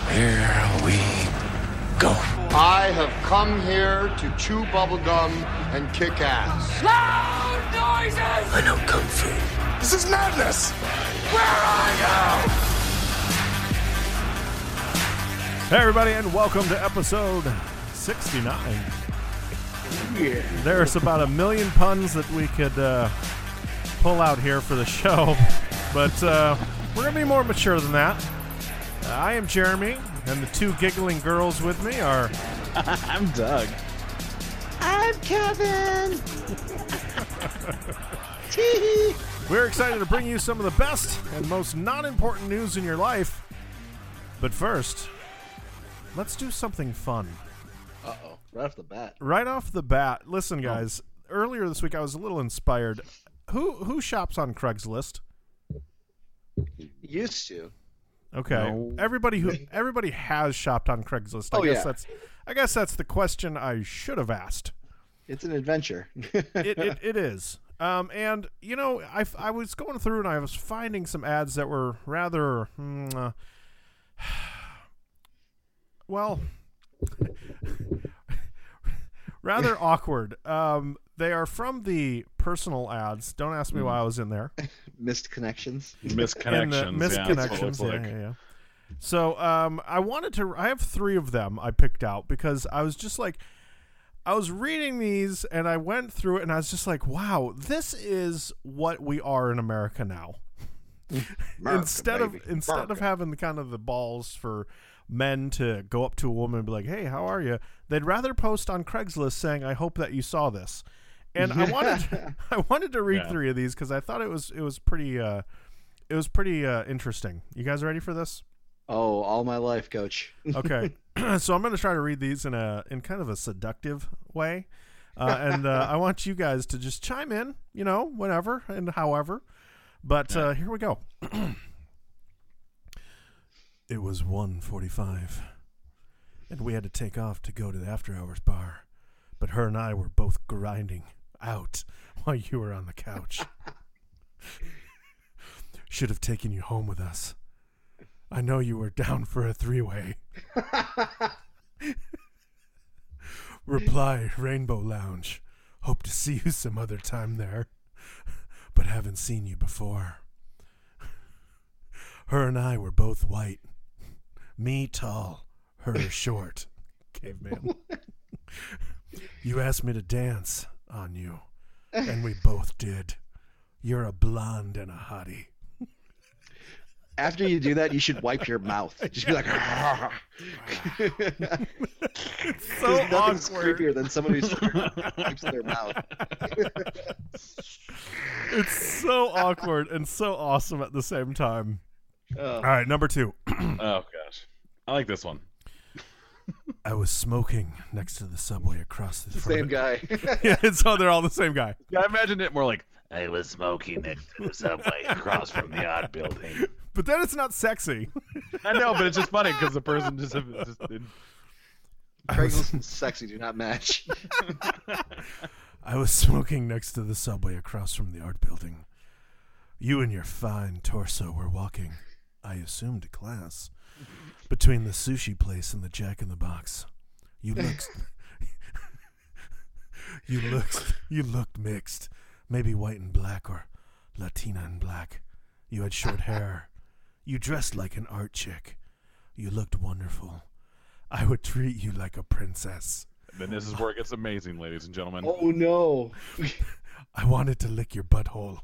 Here we go. I have come here to chew bubblegum and kick ass. Loud noises! I know Kung Fu. This is madness! Where are you? Hey everybody, and welcome to episode 69. Yeah. There's about 1 million puns that we could pull out here for the show, but we're going to be more mature than that. I am Jeremy, and the two giggling girls with me are... I'm Doug. I'm Kevin. We're excited to bring you some of the best and most non-important news in your life. But first, let's do something fun. Uh-oh. Right off the bat. Right off the bat, listen, guys. Earlier this week, I was a little inspired. Who shops on Craigslist? Used to. Okay, No. everybody has shopped on Craigslist. I guess that's the question I should have asked. It's an adventure. It is. And you know, I was going through and I was finding some ads that were rather well, rather awkward. They are from the personal ads. Don't ask me why I was in there. Missed connections. Misconnections. Yeah. So I have 3 of them I picked out because I was just like, I was reading these and I went through it and I was just like, wow, this is what we are in America now. Instead of having the kind of the balls for men to go up to a woman and be like, hey, how are you? They'd rather post on Craigslist saying, I hope that you saw this. And I wanted to read 3 of these because I thought it was pretty interesting. You guys ready for this? Oh, all my life, coach. Okay. So I'm going to try to read these in kind of a seductive way. And I want you guys to just chime in, you know, whenever and however. But here we go. It was 1:45, and we had to take off to go to the after-hours bar. But her and I were both grinding out while you were on the couch. Should have taken you home with us. I know you were down for a 3-way. Reply, Rainbow Lounge. Hope to see you some other time there, but haven't seen you before. Her and I were both white. Me tall, her short. Caveman. You asked me to dance on you, and we both did. You're a blonde and a hottie. After you do that, you should wipe your mouth. Just be like, It's so There's nothing's awkward. creepier than somebody who wipes their mouth. It's so awkward and so awesome at the same time. All right, number 2. Oh gosh, I like this one. I was smoking next to the subway across the front. Same guy. Yeah, they're all the same guy. Yeah, I imagined it more like I was smoking next to the subway across from the odd building. But then it's not sexy. I know, but it's just funny because the person just Craigslist and sexy do not match. I was smoking next to the subway across from the art building. You and your fine torso were walking, I assume, to class, between the sushi place and the Jack in the Box. You looked mixed, maybe white and black or Latina and black. You had short hair. You dressed like an art chick. You looked wonderful. I would treat you like a princess. Then this is where it gets amazing, ladies and gentlemen. Oh, no. I wanted to lick your butthole.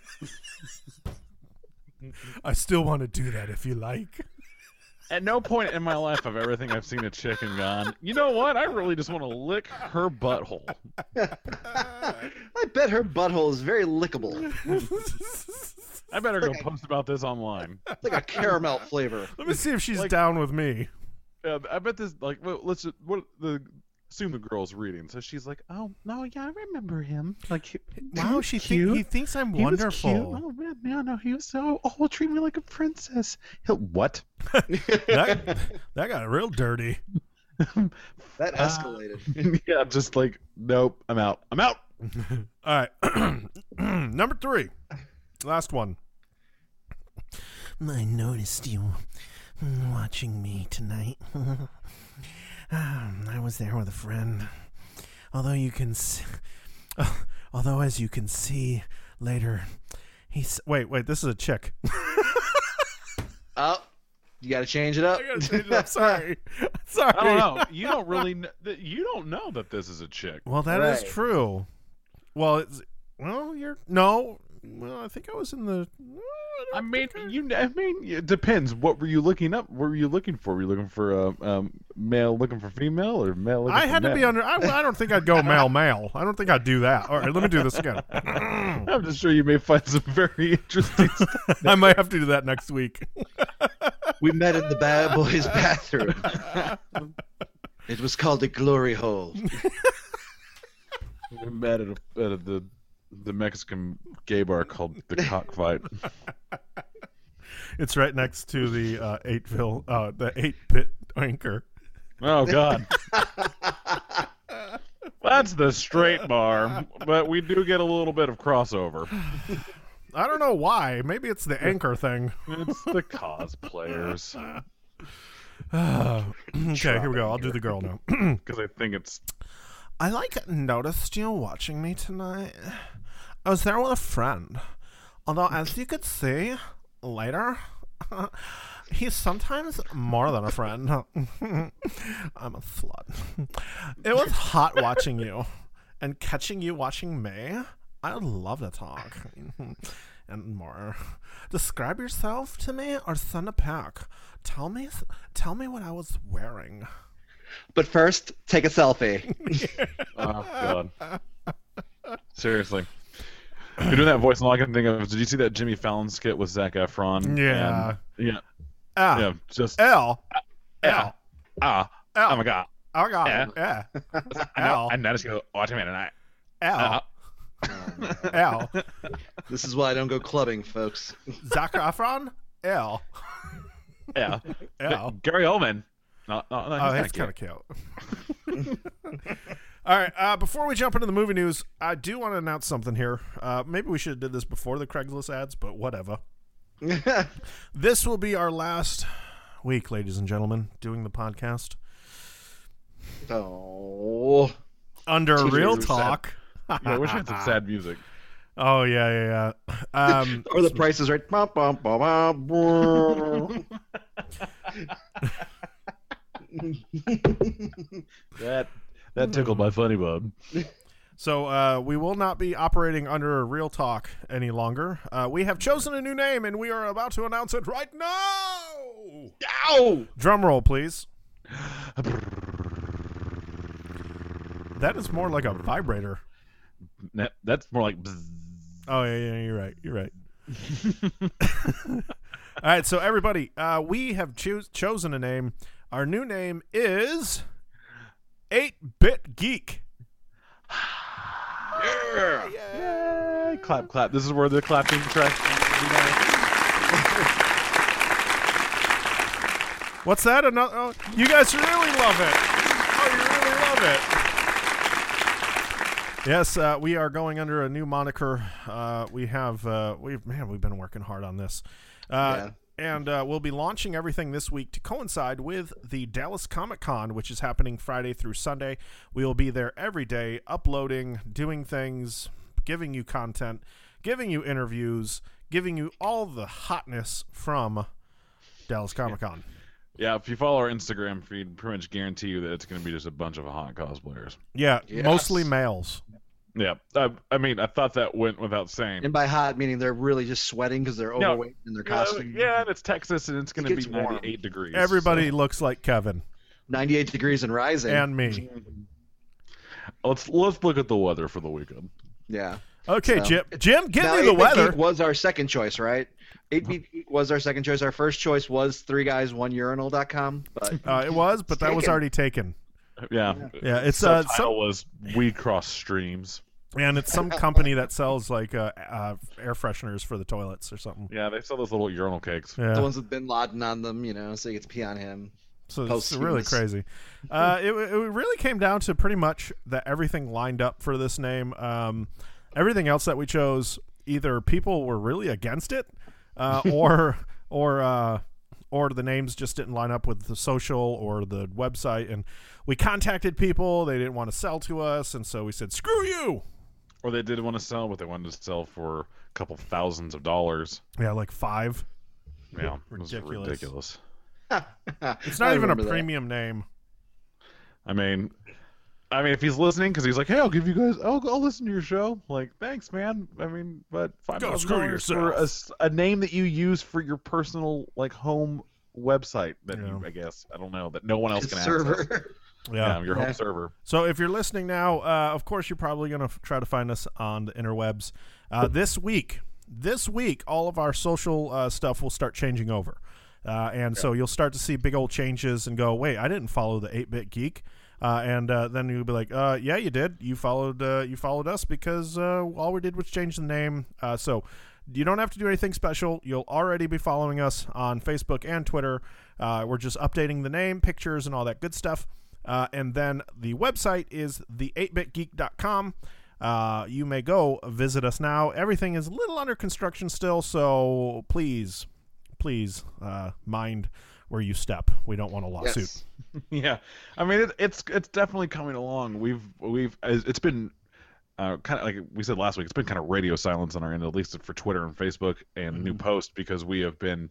I still want to do that if you like. At no point in my life of everything I've seen a chick and gone, you know what? I really just want to lick her butthole. I bet her butthole is very lickable. I better go post about this online. It's like a caramel flavor. Let me see if she's down with me. I bet this, like, well, assume the girl's reading. So she's like, oh, no, yeah, I remember him. Like, Wow, he thinks I'm wonderful. He was cute. Oh, man, no, he was so, treat me like a princess. What? that got real dirty. That escalated. Yeah, just like, nope, I'm out. All right. Number 3. Last one. I noticed you watching me tonight. I was there with a friend. Although as you can see later, wait, this is a chick. Oh, you got to change it up. I gotta change it up. Sorry. I don't know. You don't really. You don't know that this is a chick. Well, that is Right. true. Well, I think I was in the. I mean, it depends. What were you looking up? What were you looking for? Were you looking for male looking for female or male looking I for had to male? be under. I don't think I'd go male. I don't think I'd do that. All right, let me do this again. I'm just sure you may find some very interesting stuff. I might have to do that next week. We met in the bad boys' bathroom. It was called a glory hole. We met at the Mexican gay bar called the Cockfight. It's right next to the 8-bit anchor. Oh God. That's the straight bar, but we do get a little bit of crossover. I don't know why. Maybe it's the anchor thing. It's the cosplayers. Okay, here we go. I'll do the girl now. Because I think it's... I noticed you watching me tonight. I was there with a friend. Although, as you could see later, he's sometimes more than a friend. I'm a slut. It was hot watching you and catching you watching me. I would love to talk and more. Describe yourself to me or send a pic. Tell me what I was wearing. But first, take a selfie. Oh, God. Seriously. You're doing that voice, and all I can think of is, did you see that Jimmy Fallon skit with Zac Efron? Yeah. And, Ah. yeah, just... L. Yeah. L. Oh, my God. Oh, God. Yeah. Yeah. I noticed you watching me tonight. L. L. This is why I don't go clubbing, folks. Zac Efron? L. Yeah. L. Gary Oldman. No, Oh, he's that's kind of cute. All right, before we jump into the movie news, I do want to announce something here. Maybe we should have did this before the Craigslist ads, but whatever. This will be our last week, ladies and gentlemen, doing the podcast. Oh. Under Teachers Real are sad. Talk. Yeah, I wish I had some sad music. Oh, yeah. Or the price is right. Bum, bum, bum, bum. That tickled my funny bone. So we will not be operating under Real Talk any longer. We have chosen a new name, and we are about to announce it right now. Ow! Drum roll, please. That is more like a vibrator. That's more like... bzzz. Oh, yeah, you're right. All right, so everybody, we have chosen a name. Our new name is 8-Bit Geek. Yeah. Yay! Clap, clap. This is where the clapping track... What's that? Another? Oh, you guys really love it. Oh, you really love it. Yes, we are going under a new moniker. We've been working hard on this. Yeah. And we'll be launching everything this week to coincide with the Dallas Comic Con, which is happening Friday through Sunday. We will be there every day, uploading, doing things, giving you content, giving you interviews, giving you all the hotness from Dallas Comic Con. Yeah, if you follow our Instagram feed, pretty much guarantee you that it's going to be just a bunch of hot cosplayers. Yeah, Yes. mostly males. Yeah, I mean, I thought that went without saying. And by hot, meaning they're really just sweating because they're No. overweight in their costume. Yeah, and it's Texas, and it's going to It be gets warm. 98 degrees. Everybody looks like Kevin 98 degrees and rising. and me. Let's look at the weather for the weekend. Yeah. Okay, So- Jim, give Now, me the 8-Bit weather. Geek was our second choice, right? 8-Bit Geek was our second choice. Our first choice was 3guys1urinal.com, but It was, but that was taken. already taken. Yeah, Yeah, it's subtitle was "We Cross Streams." and it's some company that sells like air fresheners for the toilets or something. Yeah, they sell those little urinal cakes. the Yeah, ones with Bin Laden on them, so you get to pee on him. so it's really posthumous. crazy. It really came down to pretty much that everything lined up for this name. Everything else that we chose, either people were really against it, or or the names just didn't line up with the social or the website, and we contacted people. They didn't want to sell to us, and so we said, screw you. Or they did want to sell, but they wanted to sell for a couple thousands of dollars. Yeah, like $5. Yeah, it was ridiculous. It's not even a premium name. I mean, if he's listening, because he's like, "Hey, I'll give you guys, I'll listen to your show." Like, thanks, man. I mean, but $5 for a name that you use for your personal like home website that you, I guess, I don't know, that no one else can access. Yeah, your home server. So if you're listening now, of course you're probably going to try to find us on the interwebs. This week, all of our social stuff will start changing over. So you'll start to see big old changes and go, wait, I didn't follow the 8-Bit Geek. And then you'll be like, yeah, you did. You followed us because all we did was change the name. So you don't have to do anything special. You'll already be following us on Facebook and Twitter. We're just updating the name, pictures, and all that good stuff. And then the website is the8bitgeek.com. You may go visit us now. Everything is a little under construction still, so please mind where you step. We don't want a lawsuit. Yes. Yeah, I mean it's definitely coming along. It's been kind of like we said last week. It's been kind of radio silence on our end, at least for Twitter and Facebook and New Post, because we have been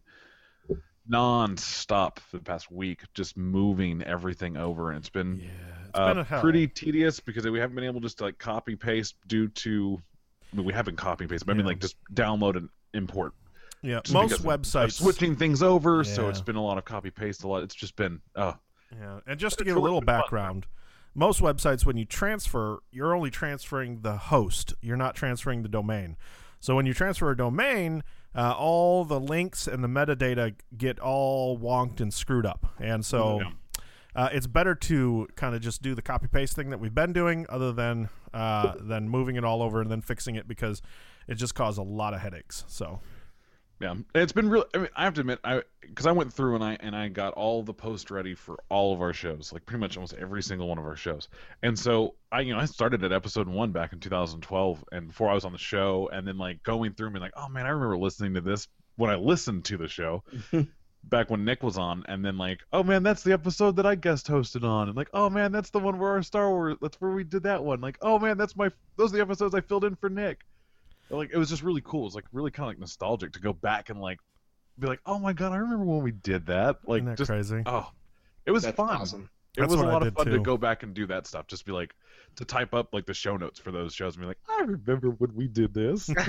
non-stop for the past week just moving everything over, and it's been pretty tedious because we haven't been able just to like copy paste due to we haven't copy paste, but I mean like just download and import. Yeah, just most websites switching things over, so it's been a lot of copy paste. It's just been and just to give a little background, most websites when you transfer, you're only transferring the host. You're not transferring the domain. So when you transfer a domain, all the links and the metadata get all wonked and screwed up. And so it's better to kind of just do the copy-paste thing that we've been doing other than moving it all over and then fixing it, because it just caused a lot of headaches. So, yeah, it's been really. I mean, I have to admit, because I went through and I got all the posts ready for all of our shows, like pretty much almost every single one of our shows. And so I started at episode 1 back in 2012, and before I was on the show, and then like going through and being like, oh man, I remember listening to this when I listened to the show back when Nick was on, and then like, oh man, that's the episode that I guest hosted on, and like, oh man, that's the one where our Star Wars, that's where we did that one. Like, oh man, those are the episodes I filled in for Nick. Like, it was just really cool. It was like really kind of like nostalgic to go back and like be like, oh my god, I remember when we did that. Like, isn't that just crazy? Oh, it was fun. Awesome. It was a lot of fun to go back and do that stuff. Just be like, to type up like the show notes for those shows and be like, I remember when we did this. Trip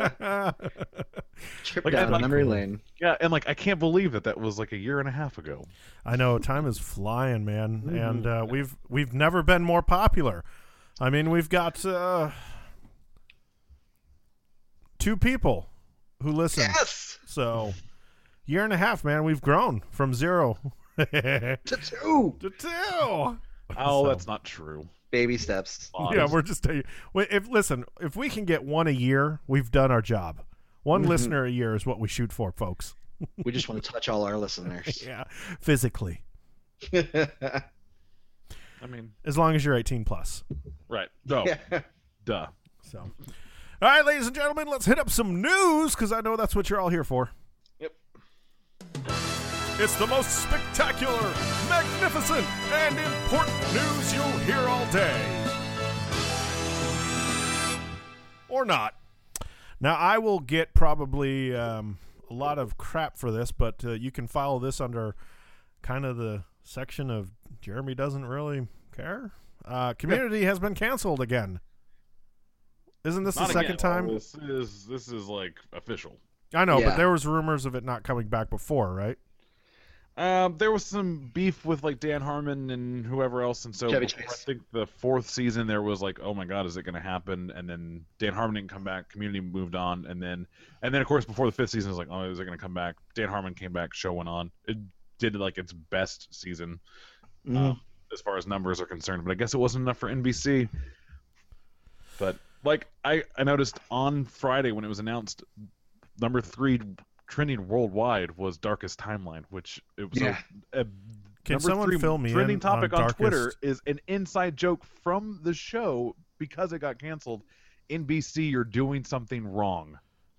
Like, down like- memory lane. Yeah, and like I can't believe that was like a year and a half ago. I know, time is flying, man, and we've never been more popular. I mean, we've got 2 people who listen. Yes! So, year and a half, man, we've grown from 0 To 2! to 2. Oh, So- that's not true. Baby steps. Yeah, we're just telling you. If we can get 1 a year, we've done our job. 1 listener a year is what we shoot for, folks. We just want to touch all our listeners. Yeah, physically, I mean, as long as you're 18 plus. right? No, duh. So, all right, ladies and gentlemen, let's hit up some news, because I know that's what you're all here for. Yep. It's the most spectacular, magnificent, and important news you'll hear all day. Or not. Now, I will get probably a lot of crap for this, but you can file this under kind of the section of Jeremy doesn't really care. Community has been canceled again. Isn't this Not the second again. time? This is like official. I know, but Yeah. there was rumors of it not coming back before, right? There was some beef with like Dan Harmon and whoever else, and so Chevy before, I Chase. think the 4th season there was like, oh my god, is it going to happen? And then Dan Harmon didn't come back. Community moved on, and then of course before the 5th season it was like, oh, is it going to come back? Dan Harmon came back. Show went on. It did like its best season as far as numbers are concerned, but I guess it wasn't enough for NBC. But like I noticed on Friday when it was announced, number 3 trending worldwide was Darkest Timeline, which it was Yeah. Can number someone 3 fill me trending in topic on Darkest? Twitter is an inside joke from the show because it got canceled. NBC, you're doing something wrong.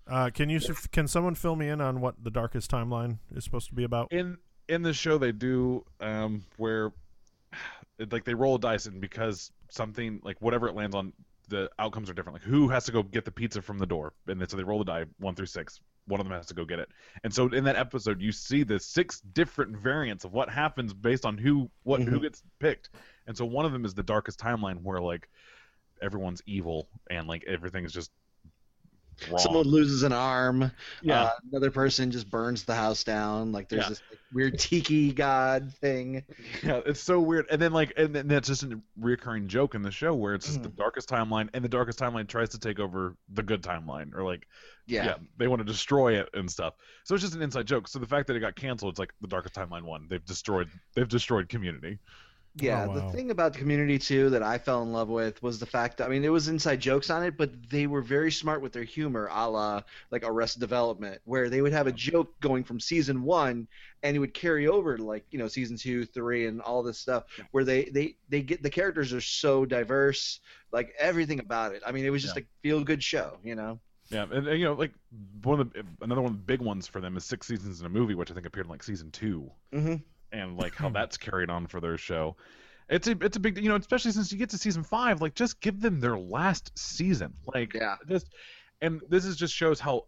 Can someone fill me in on what the Darkest Timeline is supposed to be about? In the show, they do where like they roll a dice, and because something like whatever it lands on, the outcomes are different. Like who has to go get the pizza from the door, and then, so they roll the die 1 through 6. One of them has to go get it, and so in that episode, you see the 6 different variants of what happens based on who gets picked, and so one of them is the Darkest Timeline, where like everyone's evil and like everything is just wrong. Someone loses an arm. Yeah. Another person just burns the house down. Like there's Yeah. this like, weird tiki god thing. Yeah, it's so weird. And then that's just a recurring joke in the show where it's just the Darkest Timeline, and the Darkest Timeline tries to take over the good timeline, or like they want to destroy it and stuff. So it's just an inside joke. So the fact that it got canceled, it's like the Darkest Timeline won. They've destroyed Community. Yeah, Oh, wow. The thing about Community too that I fell in love with was the fact that, I mean, it was inside jokes on it, but they were very smart with their humor, a la like Arrested Development, where they would have a joke going from season 1 and it would carry over to like, you know, season 2, 3, and all this stuff, where they get, the characters are so diverse, like everything about it. I mean, it was just a feel good show, you know. Yeah, and you know, like another one of the big ones for them is 6 seasons in a movie, which I think appeared in like season 2. Mm-hmm. And like how that's carried on for their show. It's a big, you know, especially since you get to season 5, like just give them their last season. Like and this is just shows how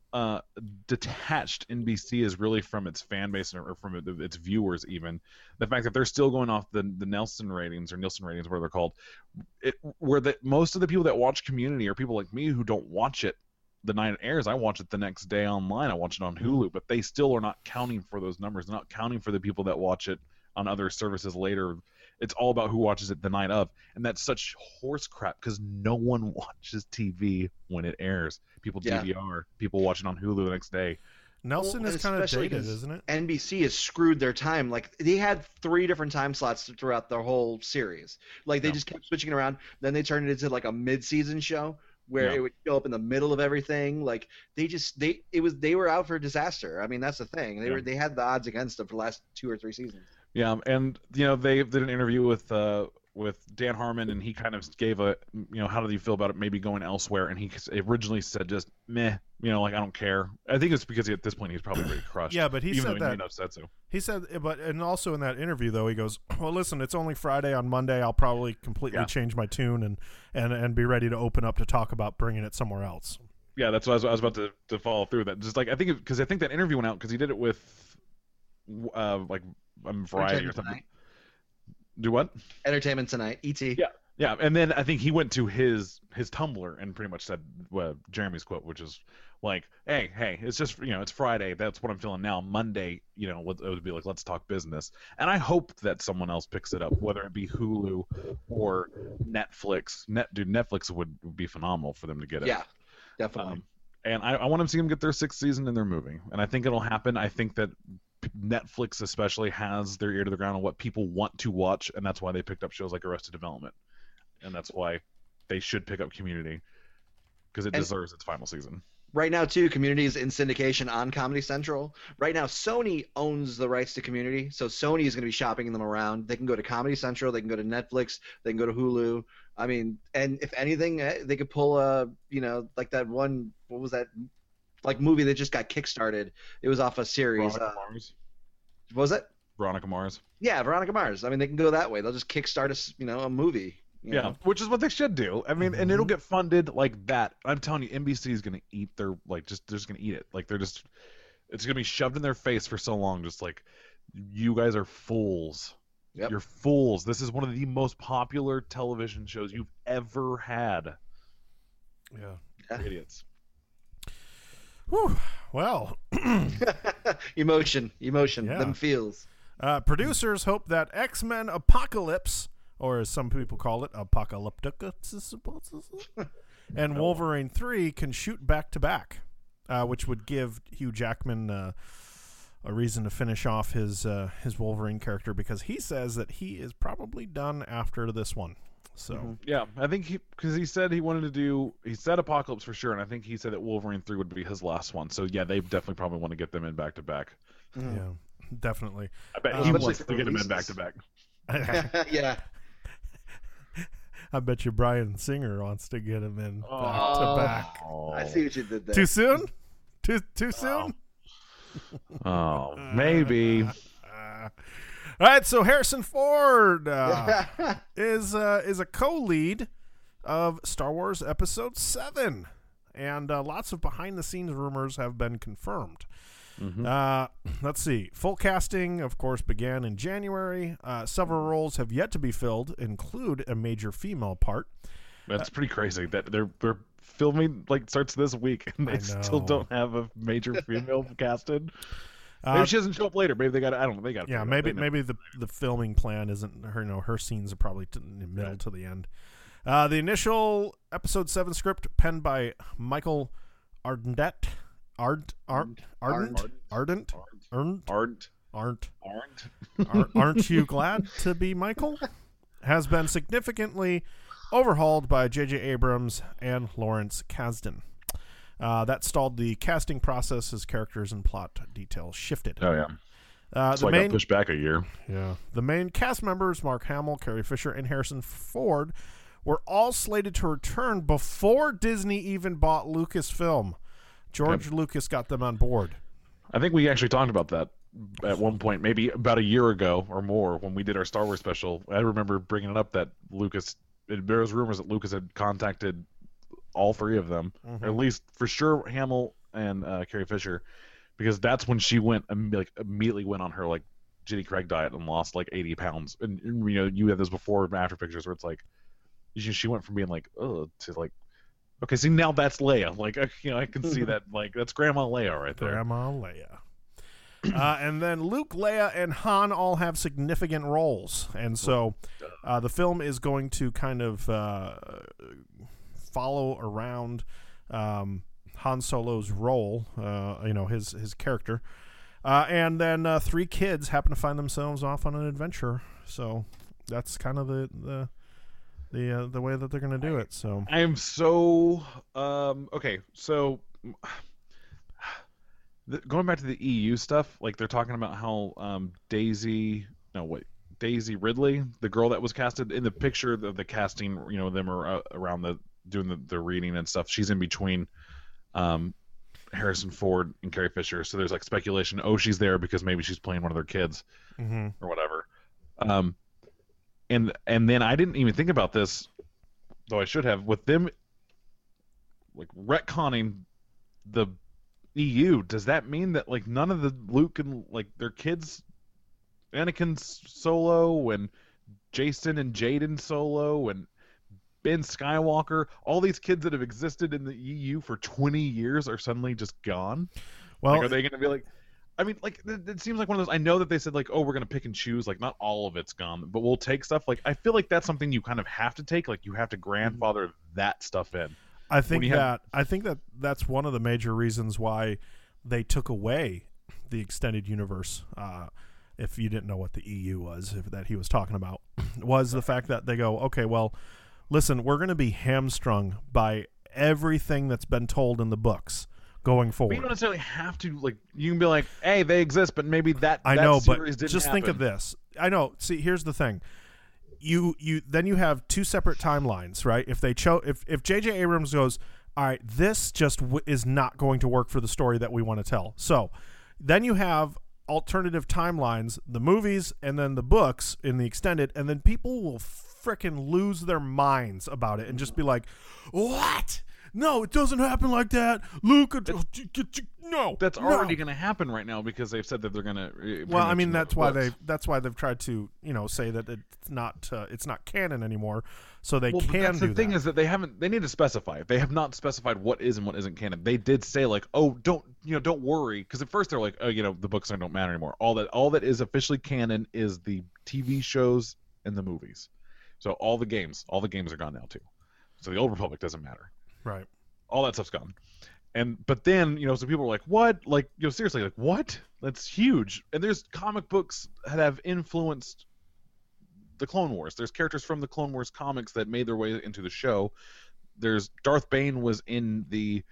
detached NBC is really from its fan base or from its viewers. Even the fact that they're still going off the Nielsen ratings, whatever they're called, where most of the people that watch Community are people like me who don't watch it the night it airs. I watch it the next day online. I watch it on Hulu, but they still are not counting for those numbers. They're not counting for the people that watch it on other services later. It's all about who watches it the night of, and that's such horse crap because no one watches TV when it airs. People DVR, people watch it on Hulu the next day. Nelson is kind of dated, isn't it? NBC has screwed their time. Like they had 3 different time slots throughout the whole series. Like they just kept switching around. Then they turned it into like a mid-season show where it would show up in the middle of everything. Like they were out for a disaster. I mean, that's the thing. They had the odds against them for the last 2 or 3 seasons. Yeah, and you know they did an interview with Dan Harmon, and he kind of gave a, you know, how do you feel about it maybe going elsewhere? And he originally said just meh, you know, like I don't care. I think it's because at this point he's probably pretty crushed. Yeah, but he even said though that. He may not have said so. He said, and also in that interview though, he goes, "Well, listen, it's only Friday. On Monday, I'll probably completely change my tune and be ready to open up to talk about bringing it somewhere else." Yeah, that's what I was about to follow through that. Just like I think because I think that interview went out because he did it with like Variety or something. Tonight. Do what? Entertainment Tonight, ET. Yeah, and then I think he went to his Tumblr and pretty much said Jeremy's quote, which is like, hey, it's just, you know, it's Friday. That's what I'm feeling now. Monday, you know, it would be like, let's talk business. And I hope that someone else picks it up, whether it be Hulu or Netflix. Netflix would be phenomenal for them to get it. Yeah, definitely. And I want to see them get their 6th season and they're moving. And I think it'll happen. I think that Netflix especially has their ear to the ground on what people want to watch, and that's why they picked up shows like Arrested Development. And that's why they should pick up Community, because it deserves its final season. Right now, too, Community is in syndication on Comedy Central. Right now, Sony owns the rights to Community, so Sony is going to be shopping them around. They can go to Comedy Central, they can go to Netflix, they can go to Hulu. I mean, and if anything, they could pull you know, like that one, what was that, like movie that just got kickstarted? It was off a series. Veronica Mars. What was it? Veronica Mars. Yeah, Veronica Mars. I mean, they can go that way. They'll just kickstart a movie. You know? Which is what they should do. I mean, and it'll get funded like that. I'm telling you, NBC is gonna eat their they're just gonna eat it. Like it's gonna be shoved in their face for so long. Just like, you guys are fools. Yep. You're fools. This is one of the most popular television shows you've ever had. Yeah. Idiots. Whew. Well, emotion, Yeah. them feels. producers hope that X-Men Apocalypse, or as some people call it, Apocalyptica, and Wolverine 3 can shoot back to back, which would give Hugh Jackman a reason to finish off his Wolverine character, because he says that he is probably done after this one. So yeah, I think because he said he said Apocalypse for sure, and I think he said that Wolverine 3 would be his last one. So yeah, they definitely probably want to get them in back to back. yeah, definitely. I bet he wants to get them in back to back. Yeah. I bet you Bryan Singer wants to get him in back to back. I see what you did there. Too soon? Too soon? Oh, maybe. All right, so Harrison Ford is a co-lead of Star Wars Episode 7, and lots of behind-the-scenes rumors have been confirmed. Let's see. Full casting, of course, began in January. Several roles have yet to be filled, include a major female part. That's pretty crazy that they're filming starts this week and they still don't have a major female casted. Maybe she doesn't show up later. Maybe they got. I don't know. They got. Yeah, maybe the filming plan isn't her. Her scenes are probably in the middle to the end. The initial Episode 7 script penned by Michael Arndt. Aren't you glad to be Michael? Has been significantly overhauled by J.J. Abrams and Lawrence Kasdan. That stalled the casting process as characters and plot details shifted. Oh yeah. So I got pushed back a year. Yeah. The main cast members, Mark Hamill, Carrie Fisher, and Harrison Ford, were all slated to return before Disney even bought Lucasfilm. George Lucas got them on board. I think we actually talked about that at one point, maybe about a year ago or more, when we did our Star Wars special. I remember bringing it up that there was rumors that Lucas had contacted all three of them, or at least for sure Hamill and Carrie Fisher, because that's when she immediately went on her Jenny Craig diet and lost 80 pounds. And you have those before and after pictures where it's she went from being to okay, see, now that's Leia. I can see that. That's Grandma Leia right there. Grandma Leia. And then Luke, Leia, and Han all have significant roles. And so the film is going to kind of follow around Han Solo's role, his character. And then 3 kids happen to find themselves off on an adventure. So that's kind of the way that they're going to do it. So I am so okay. So going back to the EU stuff, they're talking about how Daisy Ridley, the girl that was casted in the picture of the casting, them are around doing the reading and stuff. She's in between Harrison Ford and Carrie Fisher. So there's speculation. Oh, she's there because maybe she's playing one of their kids or whatever. And then I didn't even think about this, though I should have, with them retconning the EU. Does that mean that none of the Luke and their kids, Anakin Solo and Jason and Jaden Solo and Ben Skywalker, all these kids that have existed in the EU for 20 years are suddenly just gone? Well, are they going to be it seems like one of those. I know that they said we're going to pick and choose. Not all of it's gone, but we'll take stuff. I feel like that's something you kind of have to take. You have to grandfather that stuff in. I think that's one of the major reasons why they took away the extended universe. If you didn't know what the EU was, that he was talking about, was the fact that they go, okay, well, listen, we're going to be hamstrung by everything that's been told in the books going forward. But you don't necessarily have to you can be hey, they exist, but maybe that series but didn't just happen. Think of this. I know. See, here's the thing. You have 2 separate timelines, right? If if J.J. Abrams goes, all right, this just is not going to work for the story that we want to tell. So then you have alternative timelines, the movies and then the books in the extended, and then people will frickin' lose their minds about it and just be like, what? No, it doesn't happen like that. Luke, no. That's already going to happen right now because they've said that they're going to. Well, I mean that's why they've tried to say that it's not canon anymore, so they can do that. The thing is that they need to specify. They have not specified what is and what isn't canon. They did say don't worry, because at first they're the books don't matter anymore. All that is officially canon is the TV shows and the movies. So all the games are gone now too. So the Old Republic doesn't matter. Right. All that stuff's gone. But then, so people are like, what? Seriously, what? That's huge. And there's comic books that have influenced the Clone Wars. There's characters from the Clone Wars comics that made their way into the show. There's Darth Bane was in the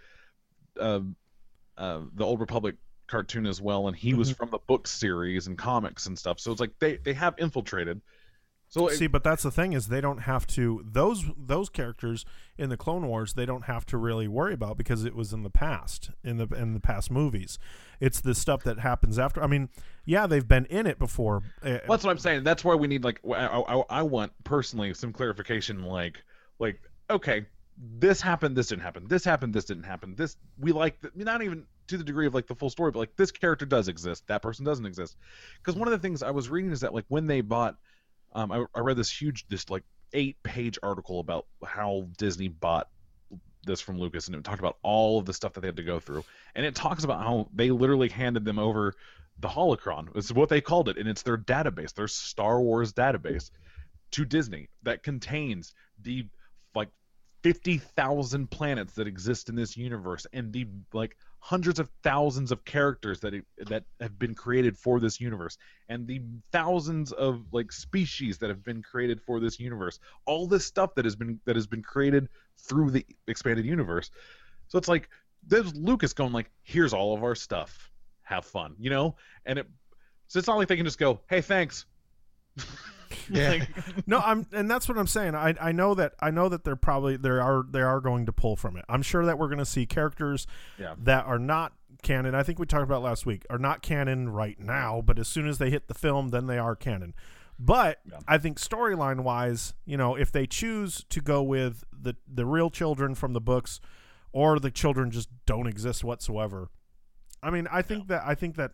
Old Republic cartoon as well, and he was from the book series and comics and stuff. So it's they have infiltrated. So See, but that's the thing is they don't have to those characters in the Clone Wars they don't have to really worry about because it was in the past in the past movies. It's the stuff that happens after. I mean, yeah, they've been in it before. That's what I'm saying. That's why we need like I want personally some clarification. Like okay, this happened, this didn't happen. This happened, this didn't happen. This we like not even to the degree of like the full story, but like this character does exist, that person doesn't exist. Because one of the things I was reading is that like when they bought. I read this like 8-page article about how Disney bought this from Lucas, and it talked about all of the stuff that they had to go through, and it talks about how they literally handed them over the holocron. It's what they called it, and it's their database, their Star Wars database, to Disney that contains the like 50,000 planets that exist in this universe, and the like hundreds of thousands of characters that have been created for this universe, and the thousands of like species that have been created for this universe. All this stuff that has been created through the expanded universe. So it's like there's Lucas going like, here's all of our stuff. Have fun, you know? And so it's not like they can just go, hey, thanks. Yeah. And that's what I'm saying. I know that they are going to pull from it. I'm sure that we're going to see characters that are not canon. I think we talked about last week are not canon right now, but as soon as they hit the film, then they are canon. But I think storyline wise, you know, if they choose to go with the real children from the books, or the children just don't exist whatsoever. I mean, I think that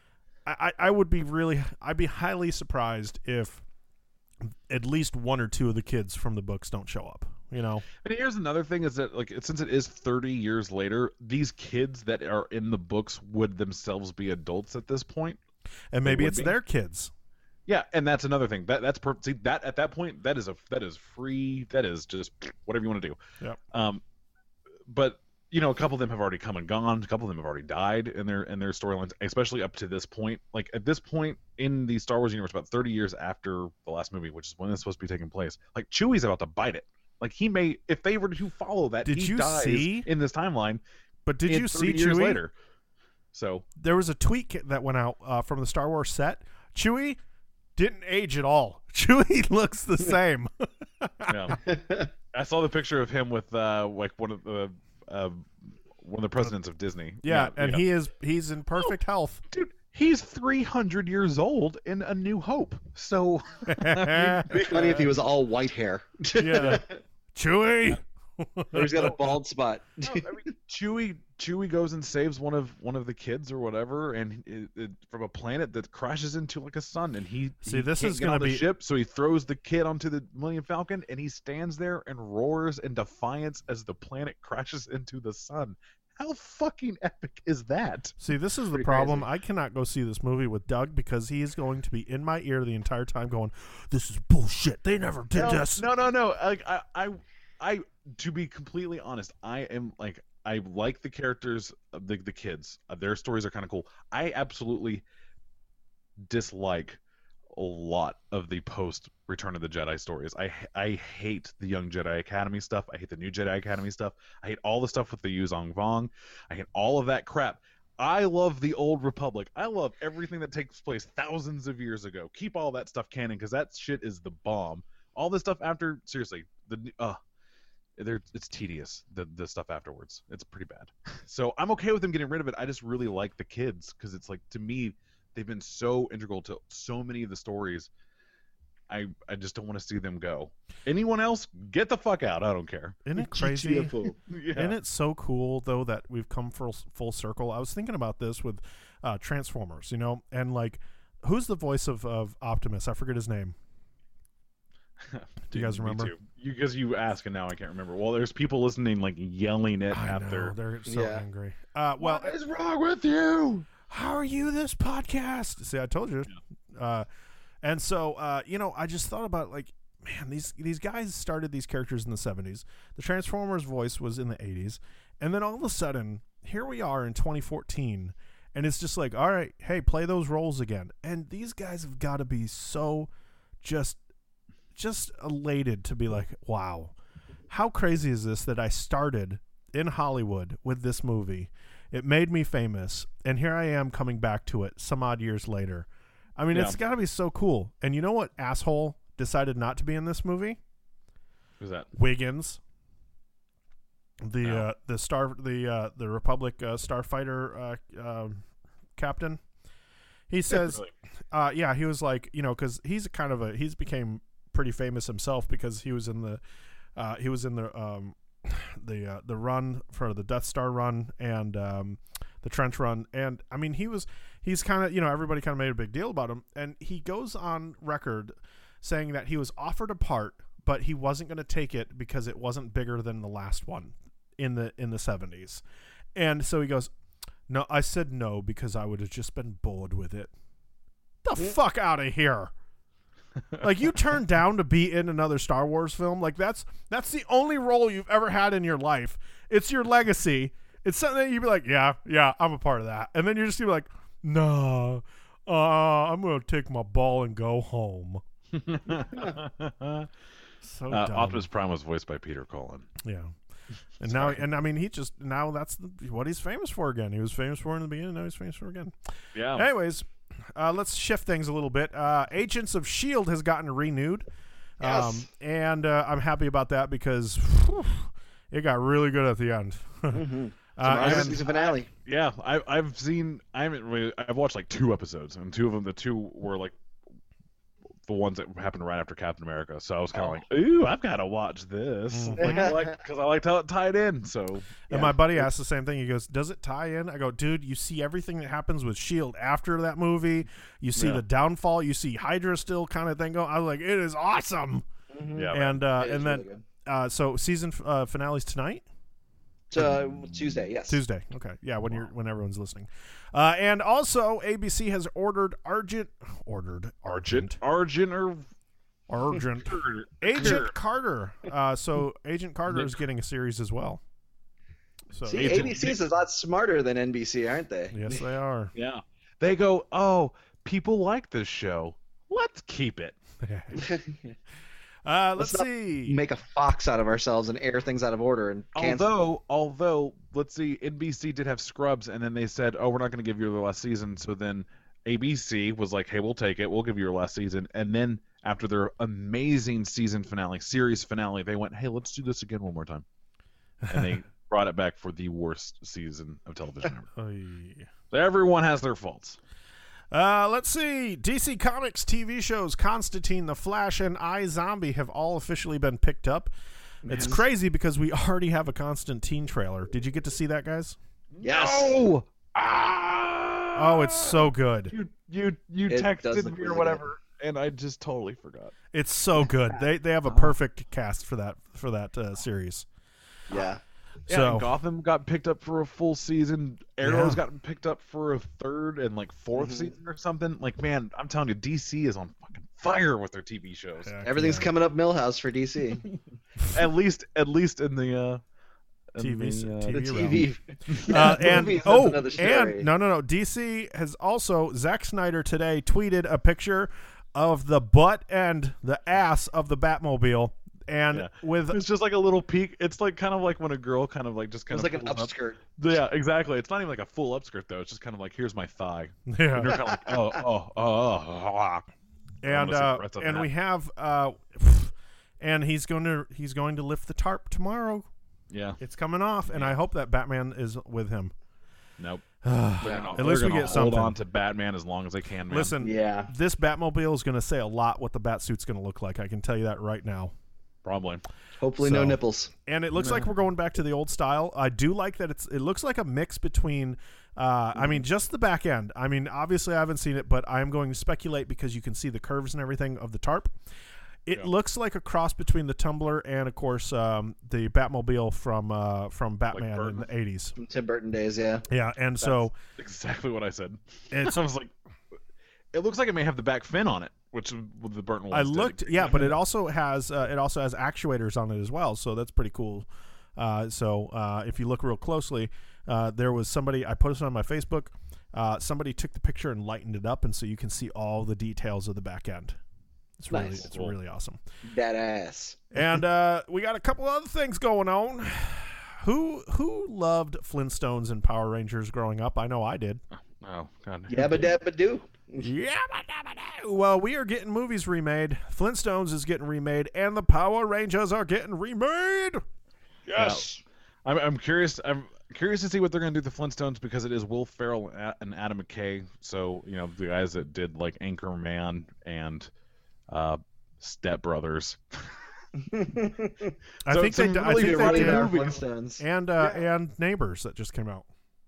I'd be highly surprised if at least one or two of the kids from the books don't show up, you know. And here's another thing is that like since it is 30 years later, these kids that are in the books would themselves be adults at this point, and maybe it's their kids. Yeah, and that's another thing. See that at that point that is free. That is just whatever you want to do. Yeah. But you know, a couple of them have already come and gone. A couple of them have already died in their storylines, especially up to this point. Like at this point in the Star Wars universe, about 30 years after the last movie, which is when it's supposed to be taking place, like Chewie's about to bite it. Like he may, if they were to follow that, he dies in this timeline. But did you see years Chewie? Later? So there was a tweet that went out from the Star Wars set. Chewie didn't age at all. Chewie looks the same. Yeah, I saw the picture of him with like one of the presidents of Disney. Yeah, and he's in perfect health. Dude, he's 300 years old in A New Hope. So it'd be funny if he was all white hair. Yeah. Chewie. Or he's got a bald spot. No, I mean, Chewie goes and saves one of the kids or whatever, and from a planet that crashes into like a sun, and this is going to be ship, so he throws the kid onto the Millennium Falcon, and he stands there and roars in defiance as the planet crashes into the sun. How fucking epic is that? See, this is the problem. Crazy. I cannot go see this movie with Doug because he is going to be in my ear the entire time going, "This is bullshit. They never did this." No. Like I to be completely honest, I like the characters of the kids. Their stories are kind of cool. I absolutely dislike a lot of the post Return of the Jedi stories. I hate the Young Jedi Academy stuff. I hate the New Jedi Academy stuff. I hate all the stuff with the Yuzong Vong. I hate all of that crap. I love the Old Republic. I love everything that takes place thousands of years ago. Keep all that stuff canon because that shit is the bomb. All this stuff after, seriously, it's tedious. The stuff afterwards, it's pretty bad. So I'm okay with them getting rid of it. I just really like the kids because it's like, to me, they've been so integral to so many of the stories. I just don't want to see them go. Anyone else, get the fuck out. I don't care. Isn't it crazy? Yeah. Isn't it so cool though that we've come full circle? I was thinking about this with Transformers, you know, and like, who's the voice of Optimus? I forget his name. Do you guys remember? Because you ask and now I can't remember. Well, there's people listening, like yelling it after. They're so angry. Well, what is wrong with you? How are you this podcast? See, I told you. Yeah. And so, you know, I just thought about like, man, these guys started these characters in the 70s. The Transformers voice was in the 80s. And then all of a sudden, here we are in 2014. And it's just like, all right, hey, play those roles again. And these guys have got to be so just elated to be like, wow, how crazy is this that I started in Hollywood with this movie? It made me famous. And here I am coming back to it some odd years later. I mean, It's got to be so cool. And you know what asshole decided not to be in this movie. Who's that? Wiggins, the Republic starfighter captain. He says, Really? he was like, because he's he's became pretty famous himself because he was in the run for the Death Star run and the trench run, and I mean he's kind of everybody kind of made a big deal about him, and he goes on record saying that he was offered a part, but he wasn't going to take it because it wasn't bigger than the last one in the 70s, and so he goes, no, I said no because I would have just been bored with it. The fuck out of here. Like, you turned down to be in another Star Wars film? Like, that's the only role you've ever had in your life. It's your legacy. It's something that you'd be like, yeah, I'm a part of that. And then you're just gonna be like, no, I'm going to take my ball and go home. So dumb. Optimus Prime was voiced by Peter Cullen. Yeah. And I mean, that's what he's famous for again. He was famous for in the beginning, now he's famous for again. Yeah. Anyways, let's shift things a little bit. Agents of S.H.I.E.L.D. has gotten renewed. Yes. And I'm happy about that because it got really good at the end. Mm-hmm. And Season finale. Yeah, I've watched like 2 episodes, and the two were like the ones that happened right after Captain America. So I was kind of like, ooh, I've got to watch this, because I liked how it tied in. So, and my buddy asked the same thing. He goes, "Does it tie in?" I go, "Dude, you see everything that happens with S.H.I.E.L.D. after that movie. You see the downfall. You see Hydra still kind of thing going." I was like, "It is awesome." Mm-hmm. Yeah, and then really good. so season finale's tonight. Tuesday, yes. Tuesday. Okay. Yeah, when everyone's listening. And also ABC has ordered Agent Carter. So Agent Carter is getting a series as well. So See, ABC is a lot smarter than NBC, aren't they? Yes, they are. Yeah. They go, "Oh, people like this show. Let's keep it." Let's see. Make a fox out of ourselves and air things out of order and cancel. Although, let's see, NBC did have Scrubs, and then they said, "Oh, we're not going to give you the last season." So then ABC was like, "Hey, we'll take it. We'll give you your last season." And then after their amazing series finale, they went, "Hey, let's do this again one more time," and they brought it back for the worst season of television ever. So everyone has their faults. Let's see. DC Comics TV shows Constantine, The Flash, and iZombie have all officially been picked up. It's crazy because we already have a Constantine trailer. Did you get to see that, guys? Yes. No! Oh, it's so good. You texted me or whatever, and I just totally forgot. It's so good. They have a perfect cast for that series. Yeah. Yeah, So and Gotham got picked up for a full season. Arrow's gotten picked up for a 3rd and 4th season or something. Like, man, I'm telling you, DC is on fucking fire with their TV shows. Everything's coming up Millhouse for DC. at least in the TV. No. DC has also, Zack Snyder today tweeted a picture of the butt and the ass of the Batmobile. And it's just like a little peek. It's like kind of like when a girl kind of it's like an upskirt. Yeah, exactly. It's not even like a full upskirt though. It's just kind of like, here's my thigh. Yeah. And you're kind of like, and we have and he's going to lift the tarp tomorrow. Yeah, it's coming off, and I hope that Batman is with him. Nope. At least we get something. Hold on to Batman as long as they can, man. Listen, this Batmobile is going to say a lot what the Batsuit's going to look like. I can tell you that right now. Probably. Hopefully no nipples. And it looks like we're going back to the old style. I do like that it looks like a mix between I mean, just the back end. I mean, obviously I haven't seen it, but I am going to speculate because you can see the curves and everything of the tarp. It looks like a cross between the Tumbler and, of course, the Batmobile from Batman in the 80s. From Tim Burton days, yeah. Yeah, and that's exactly what I said. I was like, it looks like it may have the back fin on it, which the Burton ones but it also has actuators on it as well, so that's pretty cool. So if you look real closely, there was somebody, I posted on my Facebook, somebody took the picture and lightened it up, and so you can see all the details of the back end. It's really awesome. Badass. And we got a couple other things going on. Who loved Flintstones and Power Rangers growing up? I know I did. Oh God. Yabba dabba doo. Yeah. Well, we are getting movies remade. Flintstones is getting remade, and the Power Rangers are getting remade. Yes. I'm curious. I'm curious to see what they're going to do with the Flintstones because it is Will Ferrell and Adam McKay. So the guys that did like Anchorman and Step Brothers. I think they did Flintstones. And Neighbors that just came out.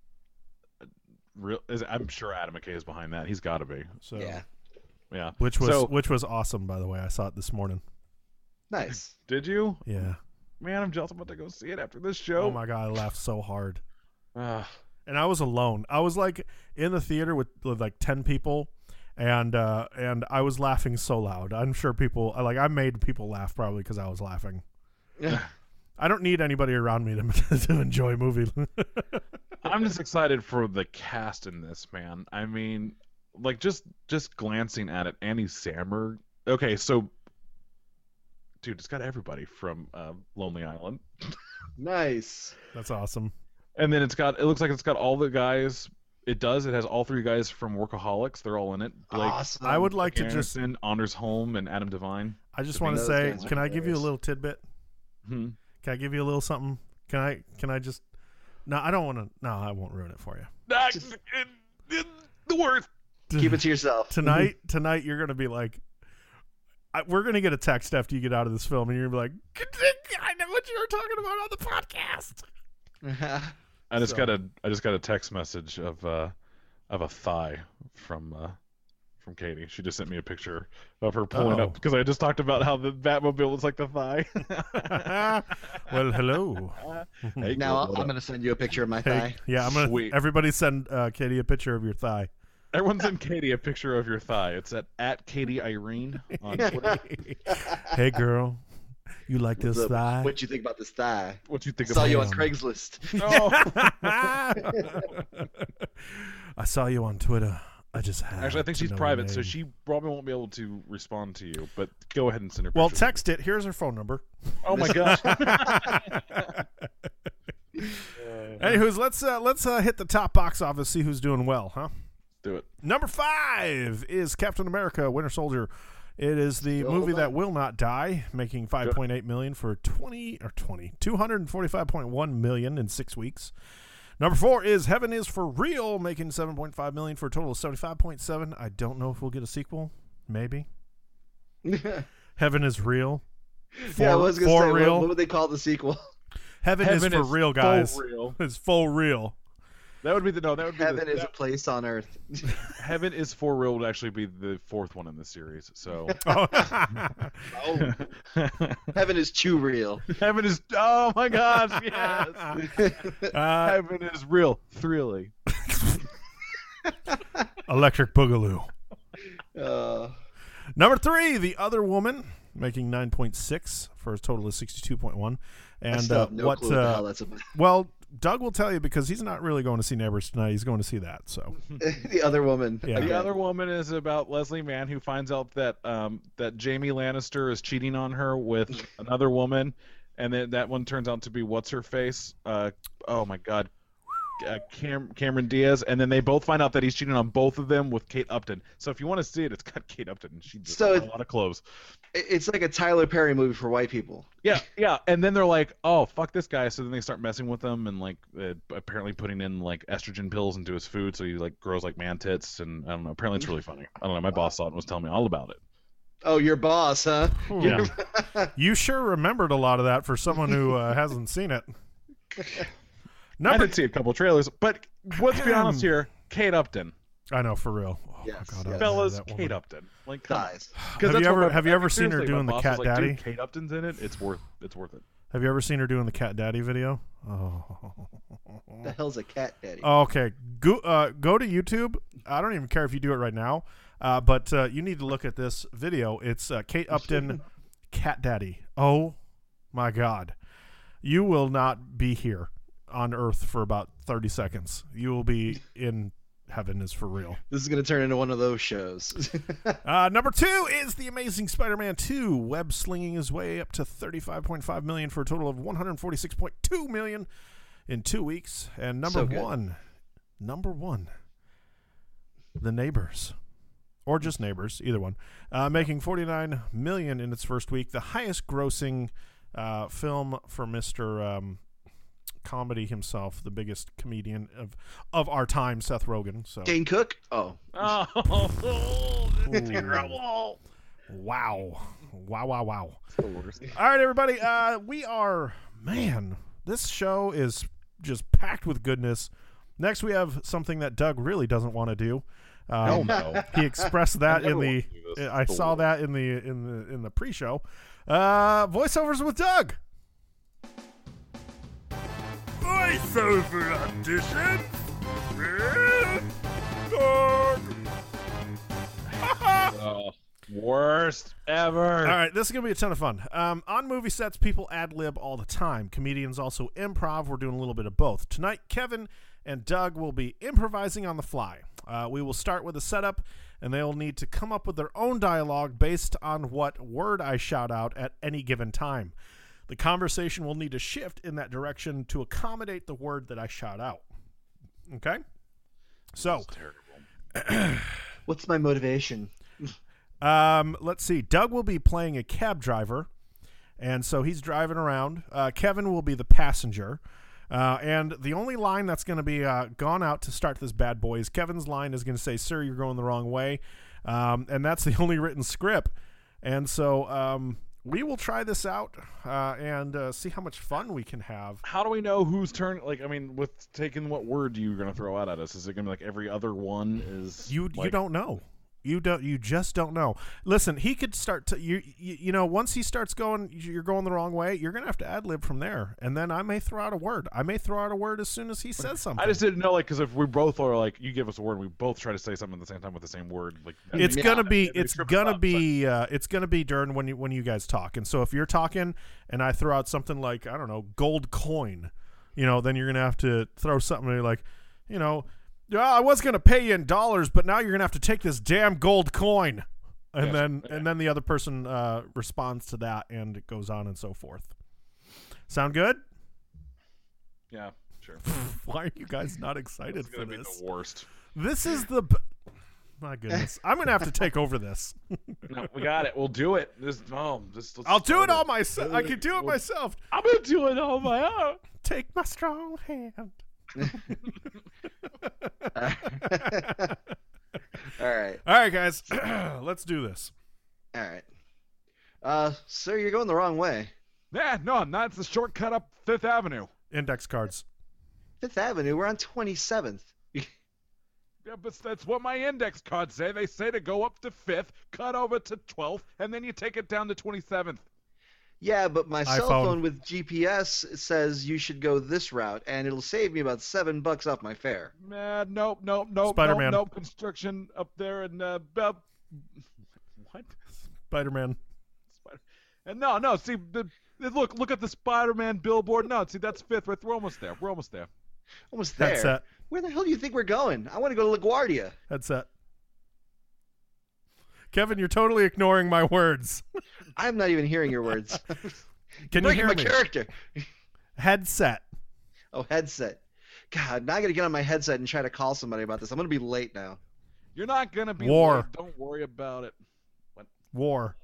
I'm sure Adam McKay is behind that. He's got to be. So yeah. Which was awesome, by the way. I saw it this morning. Nice. Did you? Yeah. Man, I'm jealous. I'm about to go see it after this show. Oh my god, I laughed so hard. Uh, And I was alone. I was like in the theater with like 10 people, and I was laughing so loud. I'm sure I made people laugh probably because I was laughing. Yeah. I don't need anybody around me to enjoy a movie. I'm just excited for the cast in this, man. I mean, like just glancing at it, Andy Samberg. Okay, so dude, it's got everybody from Lonely Island. Nice. That's awesome. And then it looks like it's got all the guys. It has all 3 guys from Workaholics. They're all in it. Blake Awesome. I would like to Anderson, Anders Holm, and Adam Devine. I just want to say, guys are can I give you a hilarious. little tidbit? Hmm. Can I give you a little something? Can I just? No, I don't want to. No, I won't ruin it for you. The worst. Keep it to yourself. Tonight, you're gonna be like, we're gonna get a text after you get out of this film, and you're gonna be like, I know what you were talking about on the podcast. I just got a text message of a thigh from Katie. She just sent me a picture of her pulling up because I just talked about how the Batmobile looks like the thigh. Well, hello. Hey, Now girl, I'm gonna send you a picture of my thigh. Yeah, I'm gonna. Sweet. Everybody send Katie a picture of your thigh. Everyone send Katie a picture of your thigh. It's at Katie Irene on Twitter. Hey, girl, you like this thigh? What you think about this thigh? What you think Saw about you it? on Craigslist. I saw you on Twitter. I just had Actually, I think to she's know private, your so name. she probably won't be able to respond to you. But go ahead and send her. Well, pictures. text it. Here's her phone number. Oh my gosh. Anywho's, let's hit the top box office, see who's doing well, huh? Do it. Number 5 is Captain America: Winter Soldier. It is the movie that will not die, making $5.8 million for 245.1 million in 6 weeks. Number 4 is Heaven is for Real, making $7.5 million for a total of 75.7. I don't know if we'll get a sequel. Maybe. Heaven is Real. Yeah, I was gonna say, real. what would they call the sequel? Heaven is for real, guys. Full real. It's full real. That would be the That would be Heaven is a place on earth. Heaven is for real would actually be the 4th one in the series. So Oh, heaven is too real. Heaven is. Oh my gosh! Yes. Heaven is real, thrilling. Electric Boogaloo. Uh, Number 3, The Other Woman, making 9.6 for a total of 62.1. I And still have no clue what the hell that's about. well, Doug will tell you because he's not really going to see Neighbors tonight. He's going to see that. So The Other Woman. Yeah. The Other Woman is about Leslie Mann who finds out that that Jamie Lannister is cheating on her with another woman, and then that one turns out to be what's her face? Oh my God, Cameron Diaz, and then they both find out that he's cheating on both of them with Kate Upton. So if you want to see it, it's got Kate Upton, and she just has a lot of clothes. It's like a Tyler Perry movie for white people. Yeah, and then they're like, "Oh, fuck this guy!" So then they start messing with him and like apparently putting in like estrogen pills into his food, so he like grows like man tits, and I don't know. Apparently, it's really funny. I don't know. My boss saw it and was telling me all about it. Oh, your boss, huh? Yeah. you sure remembered a lot of that for someone who hasn't seen it. I did see a couple trailers, but let's be honest here, Kate Upton. I know, for real. Oh, Yes, God, yes. I Fellas, love that Kate woman. Upton. Like, come on. Guys. 'Cause Have that's you what ever- have you ever seen her seriously, doing my the boss Cat was like, Daddy? Dude, Kate Upton's in it. It's worth it. Have you ever seen her doing the Cat Daddy video? Oh. The hell's a cat daddy? Okay, go to YouTube. I don't even care if you do it right now, but you need to look at this video. It's Kate Upton, Cat Daddy. Oh my God, you will not be here on Earth for about 30 seconds. You will be in Heaven is for Real. This is going to turn into one of those shows. Number 2 is The Amazing Spider-Man 2, web slinging his way up to $35.5 million for a total of $146.2 million in 2 weeks. And number So good. one, The Neighbors. or just Neighbors, either one, making $49 million in its first week, the highest grossing film for Mr. Comedy himself, the biggest comedian of our time, Seth Rogen. So Dane Cook? Oh. Oh, Ooh. terrible. Wow. It's the worst. All right, everybody. This show is just packed with goodness. Next, we have something that Doug really doesn't want to do. No. He expressed that I in never the. want to do this. I It's the saw worst. that in the pre-show. Voiceovers with Doug. Voiceover audition. Worst ever. All right, this is going to be a ton of fun. On movie sets, people ad-lib all the time. Comedians also improv. We're doing a little bit of both. Tonight, Kevin and Doug will be improvising on the fly. We will start with a setup, and they'll need to come up with their own dialogue based on what word I shout out at any given time. The conversation will need to shift in that direction to accommodate the word that I shout out. Okay? So, Terrible. What's my motivation? let's see. Doug will be playing a cab driver, and so he's driving around. Kevin will be the passenger. And the only line that's going to be gone out to start this bad boy is Kevin's line is going to say, "Sir, you're going the wrong way." And that's the only written script. And so we will try this out and see how much fun we can have. How do we know whose turn? Like, I mean, with taking what word you're going to throw out at us, is it going to be like every other one is? You don't know. You just don't know. Listen, he could start to you know, once he starts going, you're going the wrong way, you're gonna have to ad lib from there, and then I may throw out a word. I may throw out a word as soon as he says something. I just didn't know, like, because if we both are like, you give us a word, and we both try to say something at the same time with the same word, like It's gonna be be during when you guys talk. And so if you're talking and I throw out something like, I don't know, gold coin, you know, then you're gonna have to throw something like, you know, yeah, I was gonna pay you in dollars, but now you're gonna have to take this damn gold coin, and then the other person responds to that, and it goes on and so forth. Sound good? Yeah, sure. Why are you guys not excited It's for gonna be this? the worst. This is my goodness. I'm gonna have to take over this. No, we got it. We'll do it. I'll do it all myself. I can do it myself. I'm gonna do it all my own. Take my strong hand. All right, guys. Let's do this. All right. Sir, you're going the wrong way. Yeah, no, I'm not. It's the shortcut up Fifth Avenue. Index cards. Fifth Avenue. We're on 27th. Yeah, but that's what my index cards say. They say to go up to 5th, cut over to 12th, and then you take it down to 27th. Yeah, but my cell iPhone. phone with GPS says you should go this route, and it'll save me about $7 off my fare. Nope. Spider-Man. Nope. Construction up there and what? Spider-Man. And no. See, look at the Spider-Man billboard. No, see, that's 5th. We're almost there. Almost there. Headset. Where the hell do you think we're going? I want to go to LaGuardia. Headset. Kevin, you're totally ignoring my words. I'm not even hearing your words. Can you Breaking hear my me? character. Headset. Oh, headset. God, now I got to get on my headset and try to call somebody about this. I'm going to be late now. You're not gonna be War. late. Don't worry about it. War.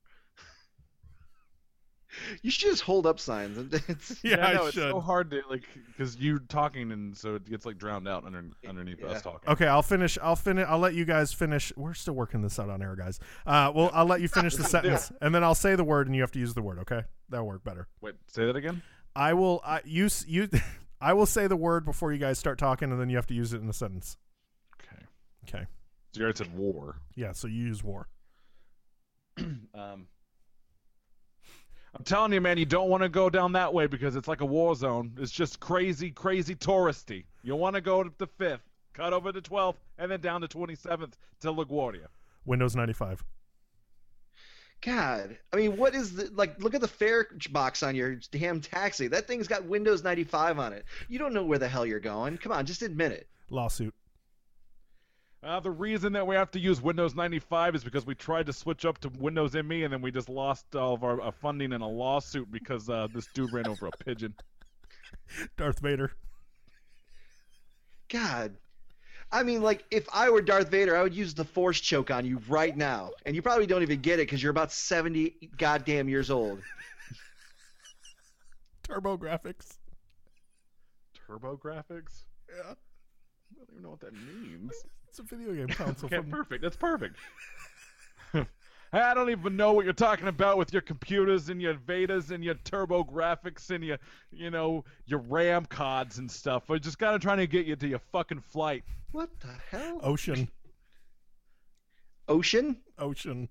You should just hold up signs. Yeah, I know, I it's should. so hard to because you're talking and so it gets like drowned out underneath us talking. Okay, I'll finish. I'll let you guys finish. We're still working this out on air, guys. Well, I'll let you finish the sentence, and then I'll say the word, and you have to use the word. Okay, that'll work better. Wait, say that again. I will. I will say the word before you guys start talking, and then you have to use it in a sentence. Okay. Okay. So you already said war. Yeah. So you use war. I'm telling you, man, you don't want to go down that way because it's like a war zone. It's just crazy touristy. You want to go to the 5th, cut over to 12th, and then down to 27th to LaGuardia. Windows 95. God, I mean, what is the look at the fare box on your damn taxi. That thing's got Windows 95 on it. You don't know where the hell you're going. Come on, just admit it. Lawsuit. The reason that we have to use Windows 95 is because we tried to switch up to Windows ME and then we just lost all of our funding in a lawsuit because this dude ran over a pigeon. Darth Vader. God, I mean, like, if I were Darth Vader, I would use the Force choke on you right now. And you probably don't even get it because you're about 70 goddamn years old. Turbo graphics. Turbo graphics? Yeah. I don't even know what that means. It's a video game console. Okay, perfect. That's perfect. I don't even know what you're talking about with your computers and your Vedas and your turbo graphics and your RAM cards and stuff. We're just kind of trying to get you to your fucking flight. What the hell? Ocean. Ocean? Ocean.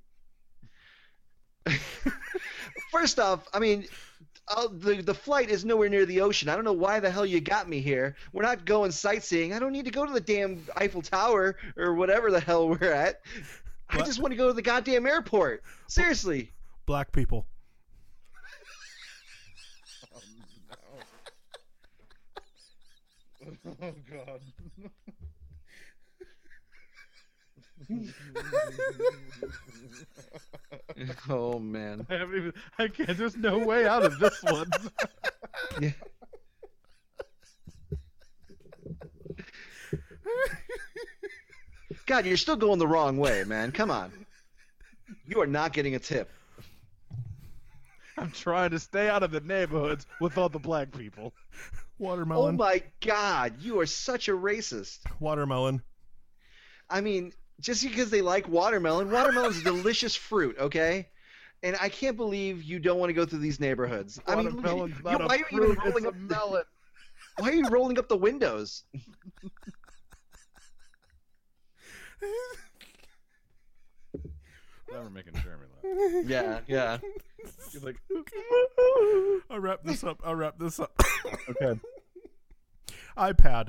First off, I mean, the flight is nowhere near the ocean. I don't know why the hell you got me here. We're not going sightseeing. I don't need to go to the damn Eiffel Tower or whatever the hell we're at. I just want to go to the goddamn airport. Seriously. Black people. Oh, no. Oh, God. Oh, man. I can't. There's no way out of this one. Yeah. God, you're still going the wrong way, man. Come on. You are not getting a tip. I'm trying to stay out of the neighborhoods with all the black people. Watermelon. Oh my God, you are such a racist. Watermelon. I mean, just because they like watermelon's a delicious fruit, okay? And I can't believe you don't want to go through these neighborhoods. Watermelon's not a why are you fruit, even rolling it's a up melon. Why are you rolling up the windows? Now we're making Jeremy laugh. Yeah. He's like, I'll wrap this up. okay. iPad.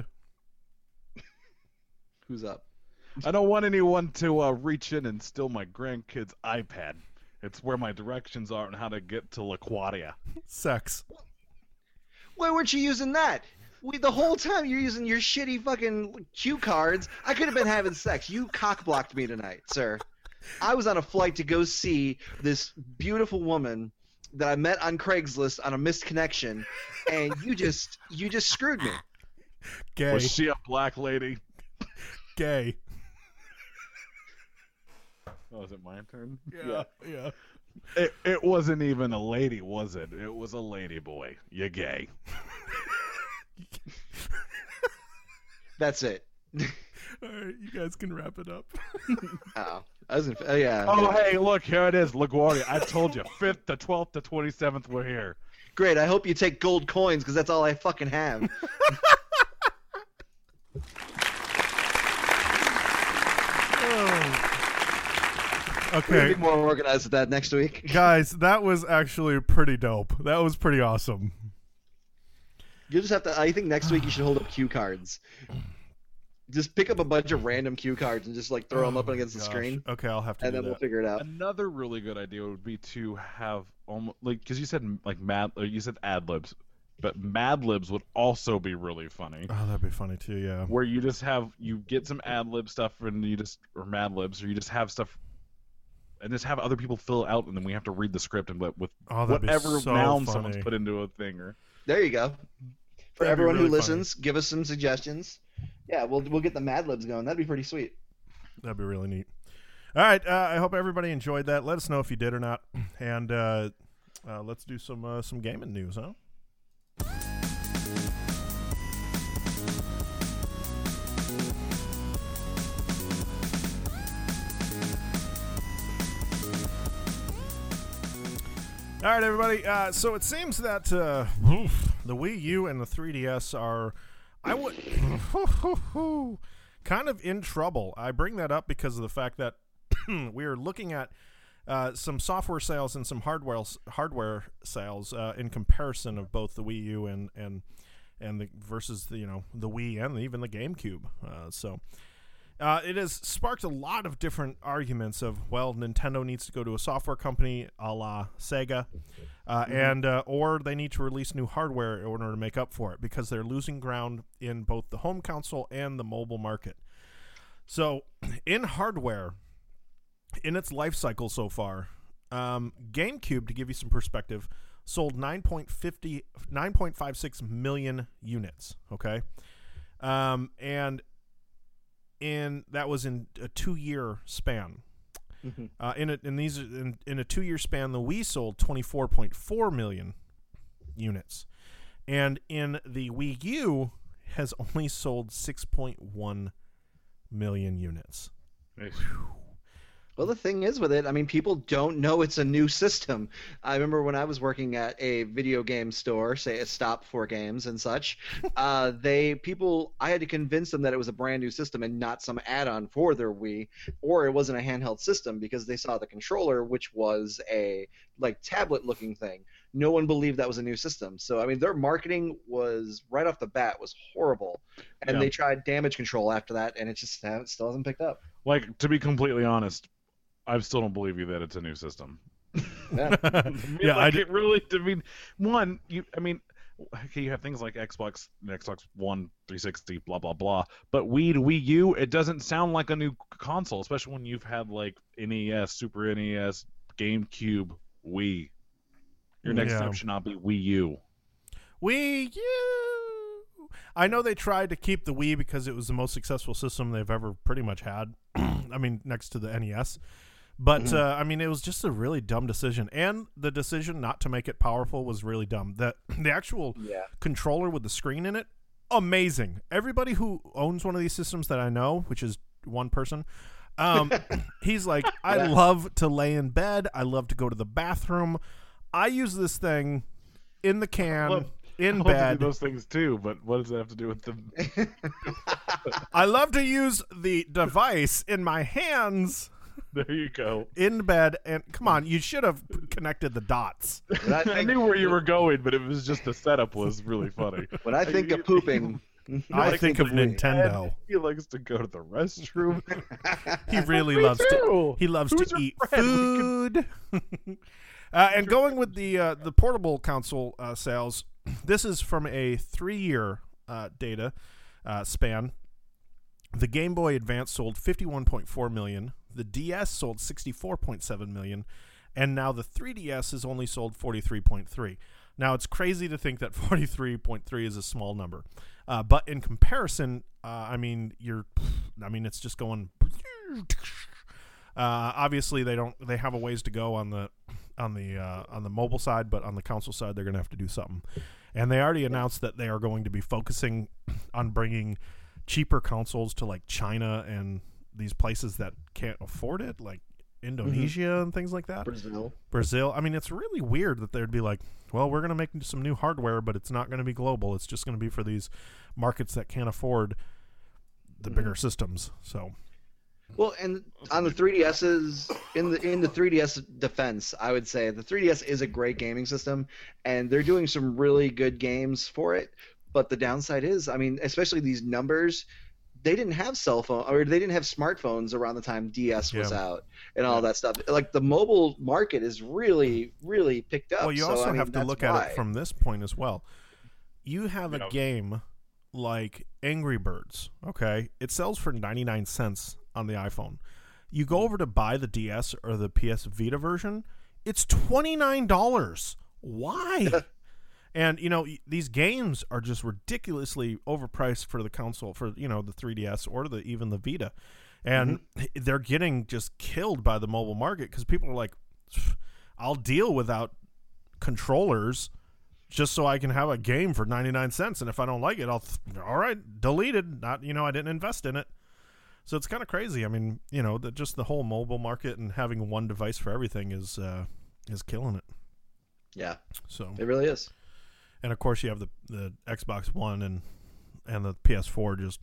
Who's up? I don't want anyone to reach in and steal my grandkid's iPad. It's where my directions are on how to get to LaGuardia. Sex. Why weren't you using that? The whole time you're using your shitty fucking cue cards. I could have been having sex. You cock-blocked me tonight, sir. I was on a flight to go see this beautiful woman that I met on Craigslist on a missed connection, and you just screwed me. Gay. Was she a black lady? Gay. Oh, is it my turn? Yeah. It wasn't even a lady, was it? It was a lady boy. You're gay. That's it. All right, you guys can wrap it up. Oh, I was gonna. Yeah. Oh, hey, look, here it is, LaGuardia. I told you, 5th to 12th to 27th, we're here. Great. I hope you take gold coins because that's all I fucking have. We'll Okay, be more organized with that next week. guys, that was actually pretty dope. That was pretty awesome. You just have to. I think next week you should hold up cue cards. Just pick up a bunch of random cue cards and just like throw them up against the Gosh. screen, Okay, I'll have to and do then we'll that. figure it out. Another really good idea would be to have almost like, because you said like you said ad libs, but Mad Libs would also be really funny. Oh, that'd be funny too. Yeah. Where you get some ad lib stuff and or Mad Libs, or you just have stuff and just have other people fill it out, and then we have to read the script and with That'd be whatever so noun funny. someone's put into a thing. Or There you go. For That'd be everyone who really listens, give us some suggestions. Yeah, we'll get the Mad Libs going. That'd be pretty sweet. That'd be really neat. All right, I hope everybody enjoyed that. Let us know if you did or not, and let's do some gaming news, huh? All right, everybody. So it seems that the Wii U and the 3DS are, kind of in trouble. I bring that up because of the fact that we're looking at some software sales and some hardware sales in comparison of both the Wii U and the versus the Wii and even the GameCube. So it has sparked a lot of different arguments of, well, Nintendo needs to go to a software company a la Sega, and or they need to release new hardware in order to make up for it because they're losing ground in both the home console and the mobile market. So in hardware, in its life cycle so far, GameCube, to give you some perspective, sold 9.56 million units, okay? And that was in a 2-year span. In a 2-year span, the Wii sold 24.4 million units, and in the Wii U has only sold 6.1 million units. Well, the thing is with it, I mean, people don't know it's a new system. I remember when I was working at a video game store, say a Stop for Games and such, I had to convince them that it was a brand new system and not some add-on for their Wii, or it wasn't a handheld system because they saw the controller, which was a like tablet-looking thing. No one believed that was a new system. So, I mean, their marketing was right off the bat was horrible, and they tried damage control after that, and it still hasn't picked up. Like, to be completely honest, I still don't believe you that it's a new system. Yeah, it really. I mean, okay, you have things like Xbox One, 360, blah blah blah. But Wii to Wii U, it doesn't sound like a new console, especially when you've had like NES, Super NES, GameCube, Wii. Your next step should not be Wii U. Wii U. I know they tried to keep the Wii because it was the most successful system they've ever pretty much had. I mean, next to the NES. But, I mean, it was just a really dumb decision. And the decision not to make it powerful was really dumb. The actual controller with the screen in it, amazing. Everybody who owns one of these systems that I know, which is one person, he's like, I love to lay in bed. I love to go to the bathroom. I use this thing in the can, in bed. I love to do those things too, but what does that have to do with them? I love to use the device in my hands. There you go. In bed, and come on, you should have connected the dots. I knew where you were going, but it was just the setup was really funny. When I think of pooping, I think of Nintendo. He likes to go to the restroom. He really loves to. He loves to eat food. And going with the portable console sales, this is from a 3-year data span. The Game Boy Advance sold 51.4 million. The DS sold 64.7 million, and now the 3DS has only sold 43.3. Now it's crazy to think that 43.3 is a small number, but in comparison, I mean it's just going. Obviously, they have a ways to go on the mobile side, but on the console side, they're going to have to do something. And they already announced that they are going to be focusing on bringing cheaper consoles to like China and these places that can't afford it, like Indonesia and things like that. Brazil. I mean, it's really weird that they'd be like, well, we're going to make some new hardware, but it's not going to be global. It's just going to be for these markets that can't afford the bigger systems. So, well, and on the 3DSs, in the 3DS defense, I would say the 3DS is a great gaming system, and they're doing some really good games for it. But the downside is, I mean, especially these numbers. They didn't have cell phone, or they didn't have smartphones around the time DS was out and all that stuff. Like the mobile market is really, really picked up. Well, you also have to look at it from this point as well. You have a game like Angry Birds, okay? It sells for 99 cents on the iPhone. You go over to buy the DS or the PS Vita version, it's $29. Why? And, you know, these games are just ridiculously overpriced for the console, for, you know, the 3DS or even the Vita. And they're getting just killed by the mobile market because people are like, I'll deal without controllers just so I can have a game for 99 cents. And if I don't like it, all right, deleted. Not, you know, I didn't invest in it. So it's kind of crazy. I mean, you know, just the whole mobile market and having one device for everything is killing it. Yeah. So it really is. And of course, you have the Xbox One and the PS4, just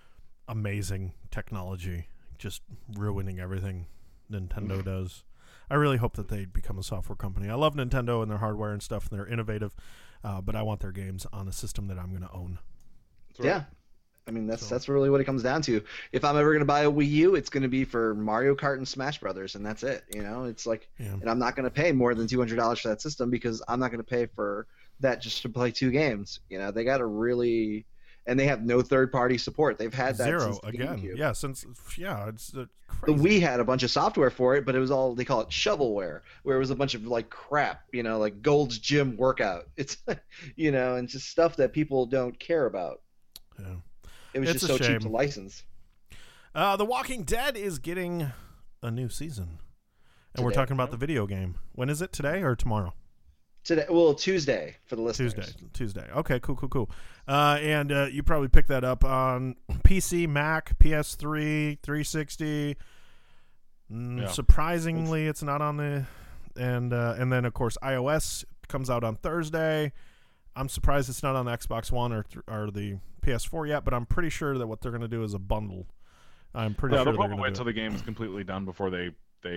amazing technology, just ruining everything Nintendo does. I really hope that they become a software company. I love Nintendo and their hardware and stuff, and they're innovative, but I want their games on a system that I'm going to own. Yeah. I mean, that's really what it comes down to. If I'm ever going to buy a Wii U, it's going to be for Mario Kart and Smash Brothers, and that's it. You know, it's like, and I'm not going to pay more than $200 for that system because I'm not going to pay for that just to play 2 games. You know, they got to really, and they have no third-party support. They've had that Zero since again. GameCube. Yeah, it's crazy. The Wii had a bunch of software for it, but it was all, they call it shovelware, where it was a bunch of like crap, you know, like Gold's Gym workout. It's, you know, and just stuff that people don't care about. Yeah. It was just so cheap to license. The Walking Dead is getting a new season. And we're Today. talking about the video game. When is it, today or tomorrow? Today, well, Tuesday for the listeners. Tuesday. Okay, cool. And you probably picked that up on PC, Mac, PS3, 360. Surprisingly, it's not on the... And then, of course, iOS comes out on Thursday. I'm surprised it's not on the Xbox One or the PS4 yet, but I'm pretty sure that what they're going to do is a bundle. I'm pretty sure they'll they're probably going to wait until the game is completely done before they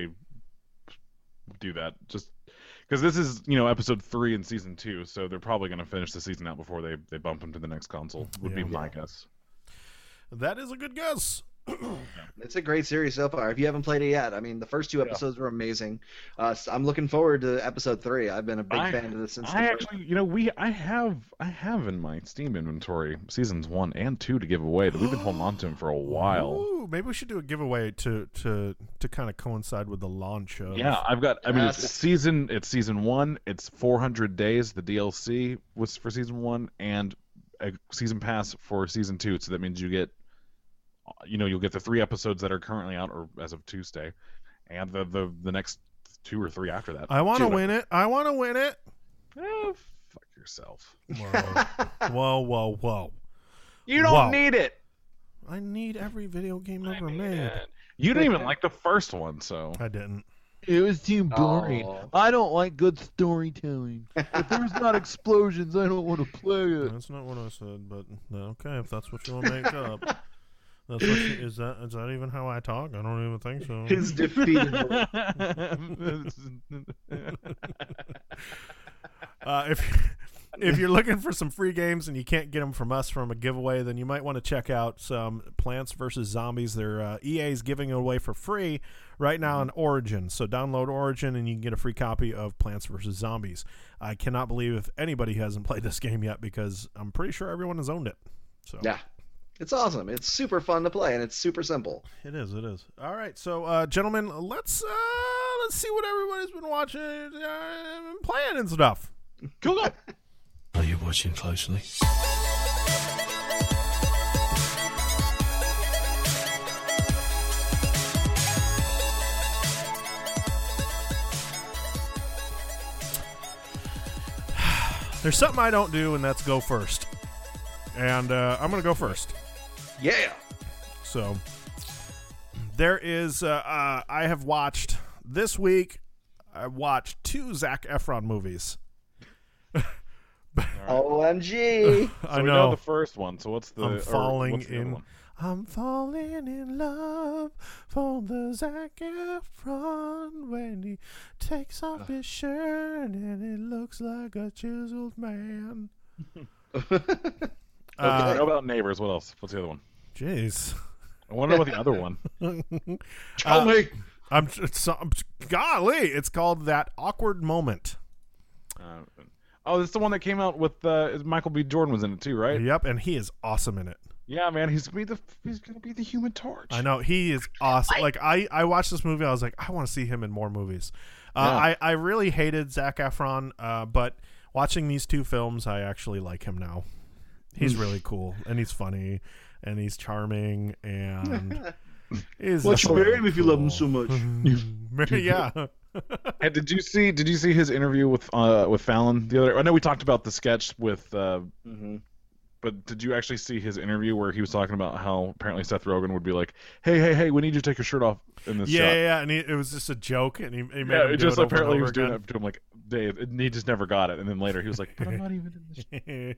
do that. Just because this is episode 3 in season 2, so they're probably going to finish the season out before they bump them to the next console. Would be my guess. That is a good guess. It's a great series so far. If you haven't played it yet, I mean, the first 2 episodes were amazing. So I'm looking forward to episode 3. I've been a big fan of this since. I have in my Steam inventory seasons 1 and 2 to give away that we've been holding on to them for a while. Ooh, maybe we should do a giveaway to kind of coincide with the launch of. Yeah, I've got. I mean, it's season 1. It's 400 days. The DLC was for season 1 and a season pass for season 2. So that means you get. You'll get the 3 episodes that are currently out, or as of Tuesday, and the next 2 or 3 after that. I want to win it. Fuck yourself. Whoa. You don't need it. I need every video game ever made. You didn't even like the first one, so. I didn't. It was too boring. Oh. I don't like good storytelling. If there's not explosions, I don't want to play it. That's not what I said, but okay, if that's what you want to make up. That's what is that even how I talk? I don't even think so. His defeated. If you're looking for some free games and you can't get them from us from a giveaway, then you might want to check out some Plants vs. Zombies. They're EA's giving it away for free right now on Origin. So download Origin and you can get a free copy of Plants vs. Zombies. I cannot believe if anybody hasn't played this game yet because I'm pretty sure everyone has owned it. So Yeah. It's awesome. It's super fun to play, and it's super simple. It is. All right, so gentlemen, let's see what everybody's been watching, and playing and stuff. Cool. Are you watching closely? There's something I don't do, and that's go first. And I'm going to go first. Yeah. So there is, I have watched this week, I watched 2 Zac Efron movies. OMG. I So we know. the first one. So what's the? I'm falling what's the other in. one? I'm falling in love for the Zac Efron when he takes off his shirt and it looks like a chiseled man. How about Neighbors? What else? What's the other one? Jeez. I want to know about the other one. Golly. Golly, it's called That Awkward Moment. It's the one that came out with Michael B. Jordan was in it too, right? Yep, and he is awesome in it. Yeah, man, he's gonna be the Human Torch. I know, he is awesome. Like I watched this movie, I was like, I want to see him in more movies. I really hated Zac Efron, but watching these 2 films, I actually like him now. He's really cool, and he's funny, and he's charming, and he's What's your name if you love him so much? Yeah. And did you see his interview with Fallon the other? I know we talked about the sketch with, but did you actually see his interview where he was talking about how apparently Seth Rogen would be like, hey, we need you to take your shirt off in this shot. Yeah, and it was just a joke, and he made him it do just it over apparently and he was over doing again. it to him like Dave, and he just never got it, and then later he was like, but I'm not even in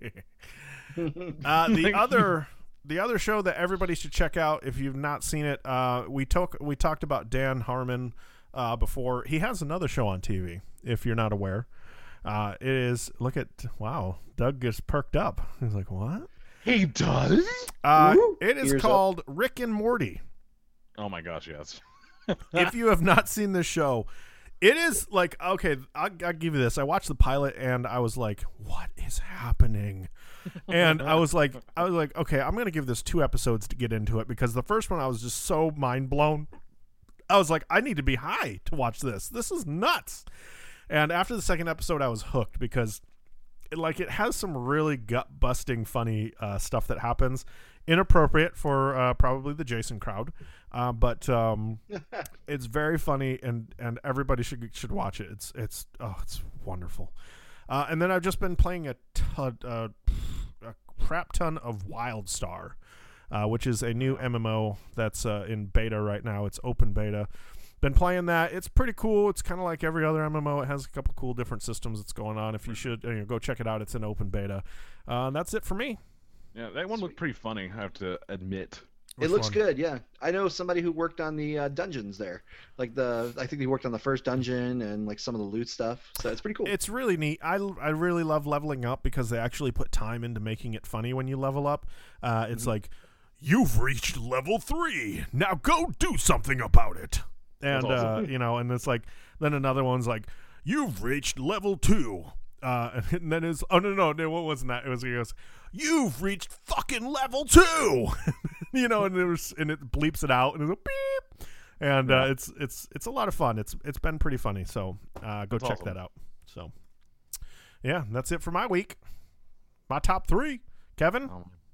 this. The other show that everybody should check out if you've not seen it, we talked about Dan Harmon before. He has another show on TV. If you're not aware, it is Doug gets perked up. He's like, what? He does. It is called Rick and Morty. Oh my gosh, yes. If you have not seen this show, it is like, okay, I'll give you this. I watched the pilot and I was like, what is happening? And I was like, okay, I'm going to give this 2 episodes to get into it, because the first one I was just so mind blown. I was like, I need to be high to watch this. This is nuts. And after the second episode, I was hooked, because it has some really gut busting funny stuff that happens. inappropriate for probably the Jason crowd, but it's very funny, and everybody should watch it. It's wonderful. And then I've just been playing a crap ton of WildStar, which is a new MMO that's in beta right now. It's open beta. Been playing that. It's pretty cool. It's kind of like every other MMO. It has a couple cool different systems that's going on. If you should go check it out, it's in open beta. That's it for me. Yeah, that one looked pretty funny, I have to admit. It looks good, yeah. I know somebody who worked on the dungeons there. Like I think he worked on the first dungeon and like some of the loot stuff. So it's pretty cool. It's really neat. I really love leveling up because they actually put time into making it funny when you level up. It's like, you've reached level 3. Now go do something about it. And awesome. And it's like, then another one's like, you've reached level 2. And then it's, oh no, what wasn't that? He goes, you've reached fucking level 2. And it bleeps it out and it's a beep. And it's a lot of fun. It's been pretty funny. So go check that out. So yeah, that's it for my week. My top 3. Kevin?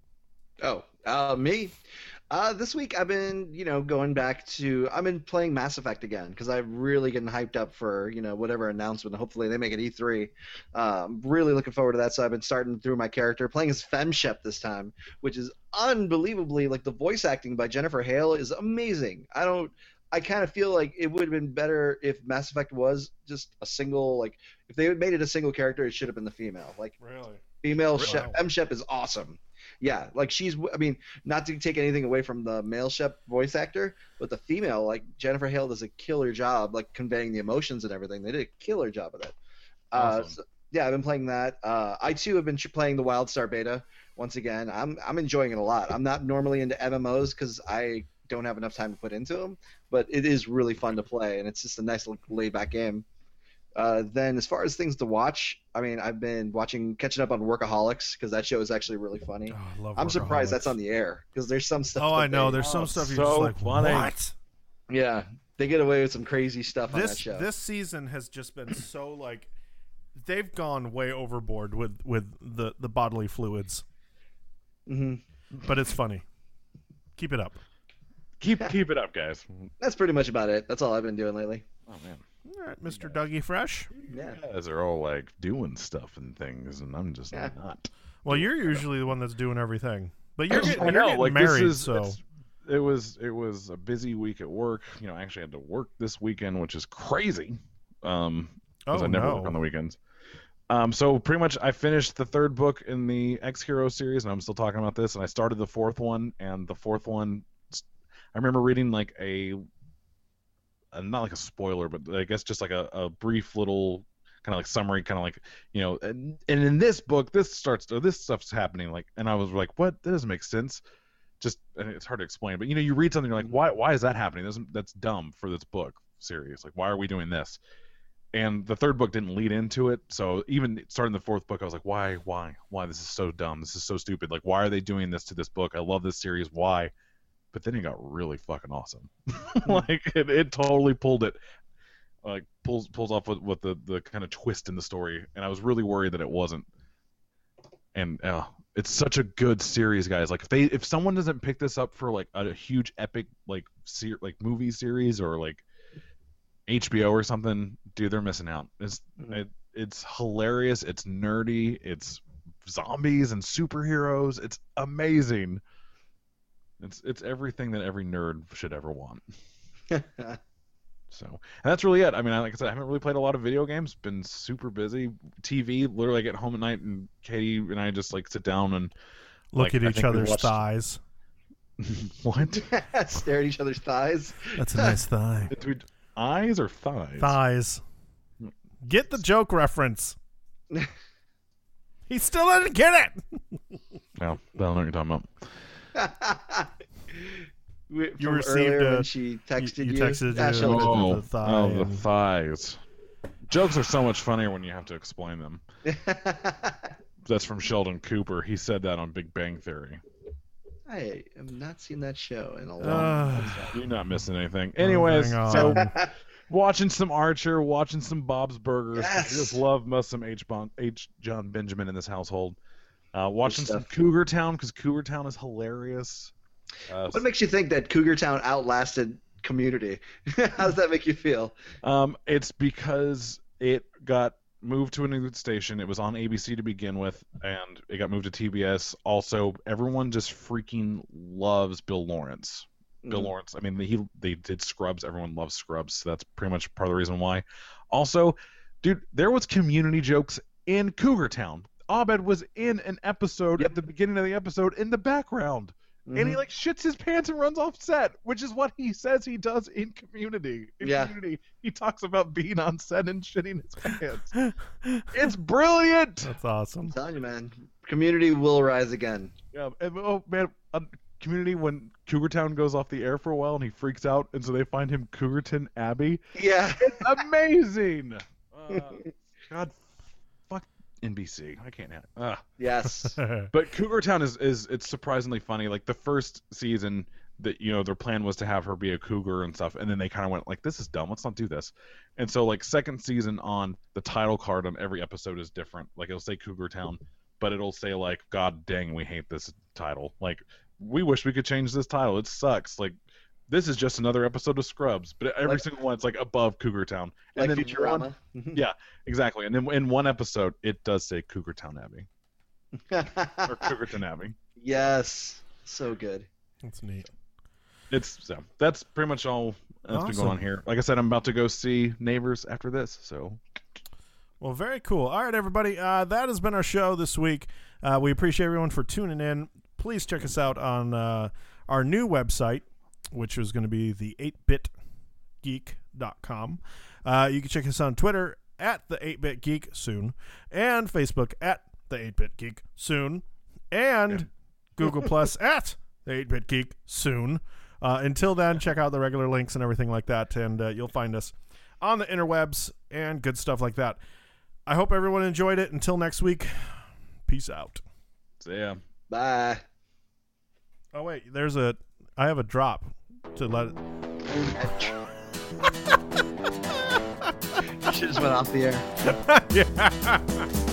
Me? This week I've been, going back to, I've been playing Mass Effect again because I'm really getting hyped up for, whatever announcement. Hopefully they make it E3. Really looking forward to that. So I've been starting through my character, playing as FemShep this time, which is unbelievably, like, the voice acting by Jennifer Hale is amazing. I kind of feel like it would have been better if Mass Effect was just a single, like, if they had made it a single character, it should have been the female. Like, really? Female FemShep is awesome. Yeah, like not to take anything away from the male Shep voice actor, but the female, like Jennifer Hale, does a killer job, like conveying the emotions and everything. They did a killer job of it. Awesome. Yeah, I've been playing that. I too have been playing the WildStar beta once again. I'm enjoying it a lot. I'm not normally into MMOs because I don't have enough time to put into them, but it is really fun to play, and it's just a nice little laid back game. Then as far as things to watch, I've been catching up on Workaholics because that show is actually really funny. Oh, I love I'm surprised Workaholics. that's on the air because there's some stuff. Oh, I know. There's some stuff you're just like, funny. what? Yeah, they get away with some crazy stuff on that show. This season has just been so, like, they've gone way overboard with the bodily fluids. Mm-hmm. But it's funny. Keep it up. Keep it up, guys. That's pretty much about it. That's all I've been doing lately. Oh man. All right, Mr. Dougie Fresh. Yeah. You guys are all like doing stuff and things, and I'm just not. Well, you're usually the one that's doing everything, but you're getting like, married, it was a busy week at work. I actually had to work this weekend, which is crazy. Because I never work on the weekends. So pretty much I finished the 3rd book in the X-Hero series, and I'm still talking about this, and I started the 4th one, and the 4th one, I remember reading like not like a spoiler, but I guess just like a brief little kind of like summary, kind of like, and in this book, this stuff's happening, like, and I was like, what? That doesn't make sense. And it's hard to explain, but you read something, you're like, why is that happening? That's dumb for this book series. Like, why are we doing this? And the 3rd book didn't lead into it, so even starting the 4th book, I was like, why? This is so dumb. This is so stupid. Like, why are they doing this to this book? I love this series. Why? But then it got really fucking awesome. Like, it totally pulled it, like, pulls off with the kind of twist in the story, and I was really worried that it wasn't. And it's such a good series, guys. Like, if someone doesn't pick this up for like a huge epic like movie series or like HBO or something, dude, they're missing out. It's hilarious. It's nerdy. It's zombies and superheroes. It's amazing. It's everything that every nerd should ever want. So, and that's really it. Like I said, I haven't really played a lot of video games. Been super busy. TV, literally, I get home at night and Katie and I just like sit down and look at each other's thighs. What? Stare at each other's thighs. That's a nice thigh. Between eyes or thighs? Thighs. Get the joke reference. He still didn't get it. No, I don't know what you're talking about. You received when she texted you. You texted the thighs. Jokes are so much funnier when you have to explain them. That's from Sheldon Cooper. He said that on Big Bang Theory. I have not seen that show in a long time. You're not missing anything. Anyways, so watching some Archer, watching some Bob's Burgers. Yes. I just love some H. John Benjamin in this household. Watching some Cougar Town because Cougar Town is hilarious. What makes you think that Cougar Town outlasted Community? How does that make you feel? It's because it got moved to a new station. It was on ABC to begin with, and it got moved to TBS. Also, everyone just freaking loves Bill Lawrence. Bill Lawrence. I mean, they did Scrubs. Everyone loves Scrubs. So that's pretty much part of the reason why. Also, dude, there was Community jokes in Cougar Town. Abed was in an episode at the beginning of the episode in the background. And he like shits his pants and runs off set, which is what he says he does in Community. Community, he talks about being on set and shitting his pants. It's brilliant. That's awesome. I'm telling you, man. Community will rise again. Yeah. And, oh man, Community, when Cougar Town goes off the air for a while and he freaks out, and so they find him Cougarton Abbey. Yeah. It's amazing. God. NBC. I can't have it. Yes. But Cougar Town is it's surprisingly funny. Like the first season that their plan was to have her be a cougar and stuff, and then they kind of went like, this is dumb, let's not do this. And so like second season on, the title card on every episode is different. Like it'll say Cougar Town, but it'll say like, God dang, we hate this title. Like we wish we could change this title. It sucks. Like this is just another episode of Scrubs, but every single one it's like above Cougar Town. And like then Futurama. Yeah, exactly. And then in one episode, it does say Cougar Town Abbey. Or Cougarton Abbey. Yes. So good. That's neat. That's pretty much all that's been going on here. Like I said, I'm about to go see Neighbors after this, so. Well, very cool. All right, everybody. That has been our show this week. We appreciate everyone for tuning in. Please check us out on our new website, which is going to be the 8bitgeek.com. You can check us on Twitter at the 8bitgeek soon, and Facebook at the 8bitgeek soon, and Google Plus at the 8bitgeek soon. Until then, check out the regular links and everything like that, and you'll find us on the interwebs and good stuff like that. I hope everyone enjoyed it. Until next week, peace out. See ya. Bye. Oh wait, I have a drop to let it. You should just went off the air. Yeah.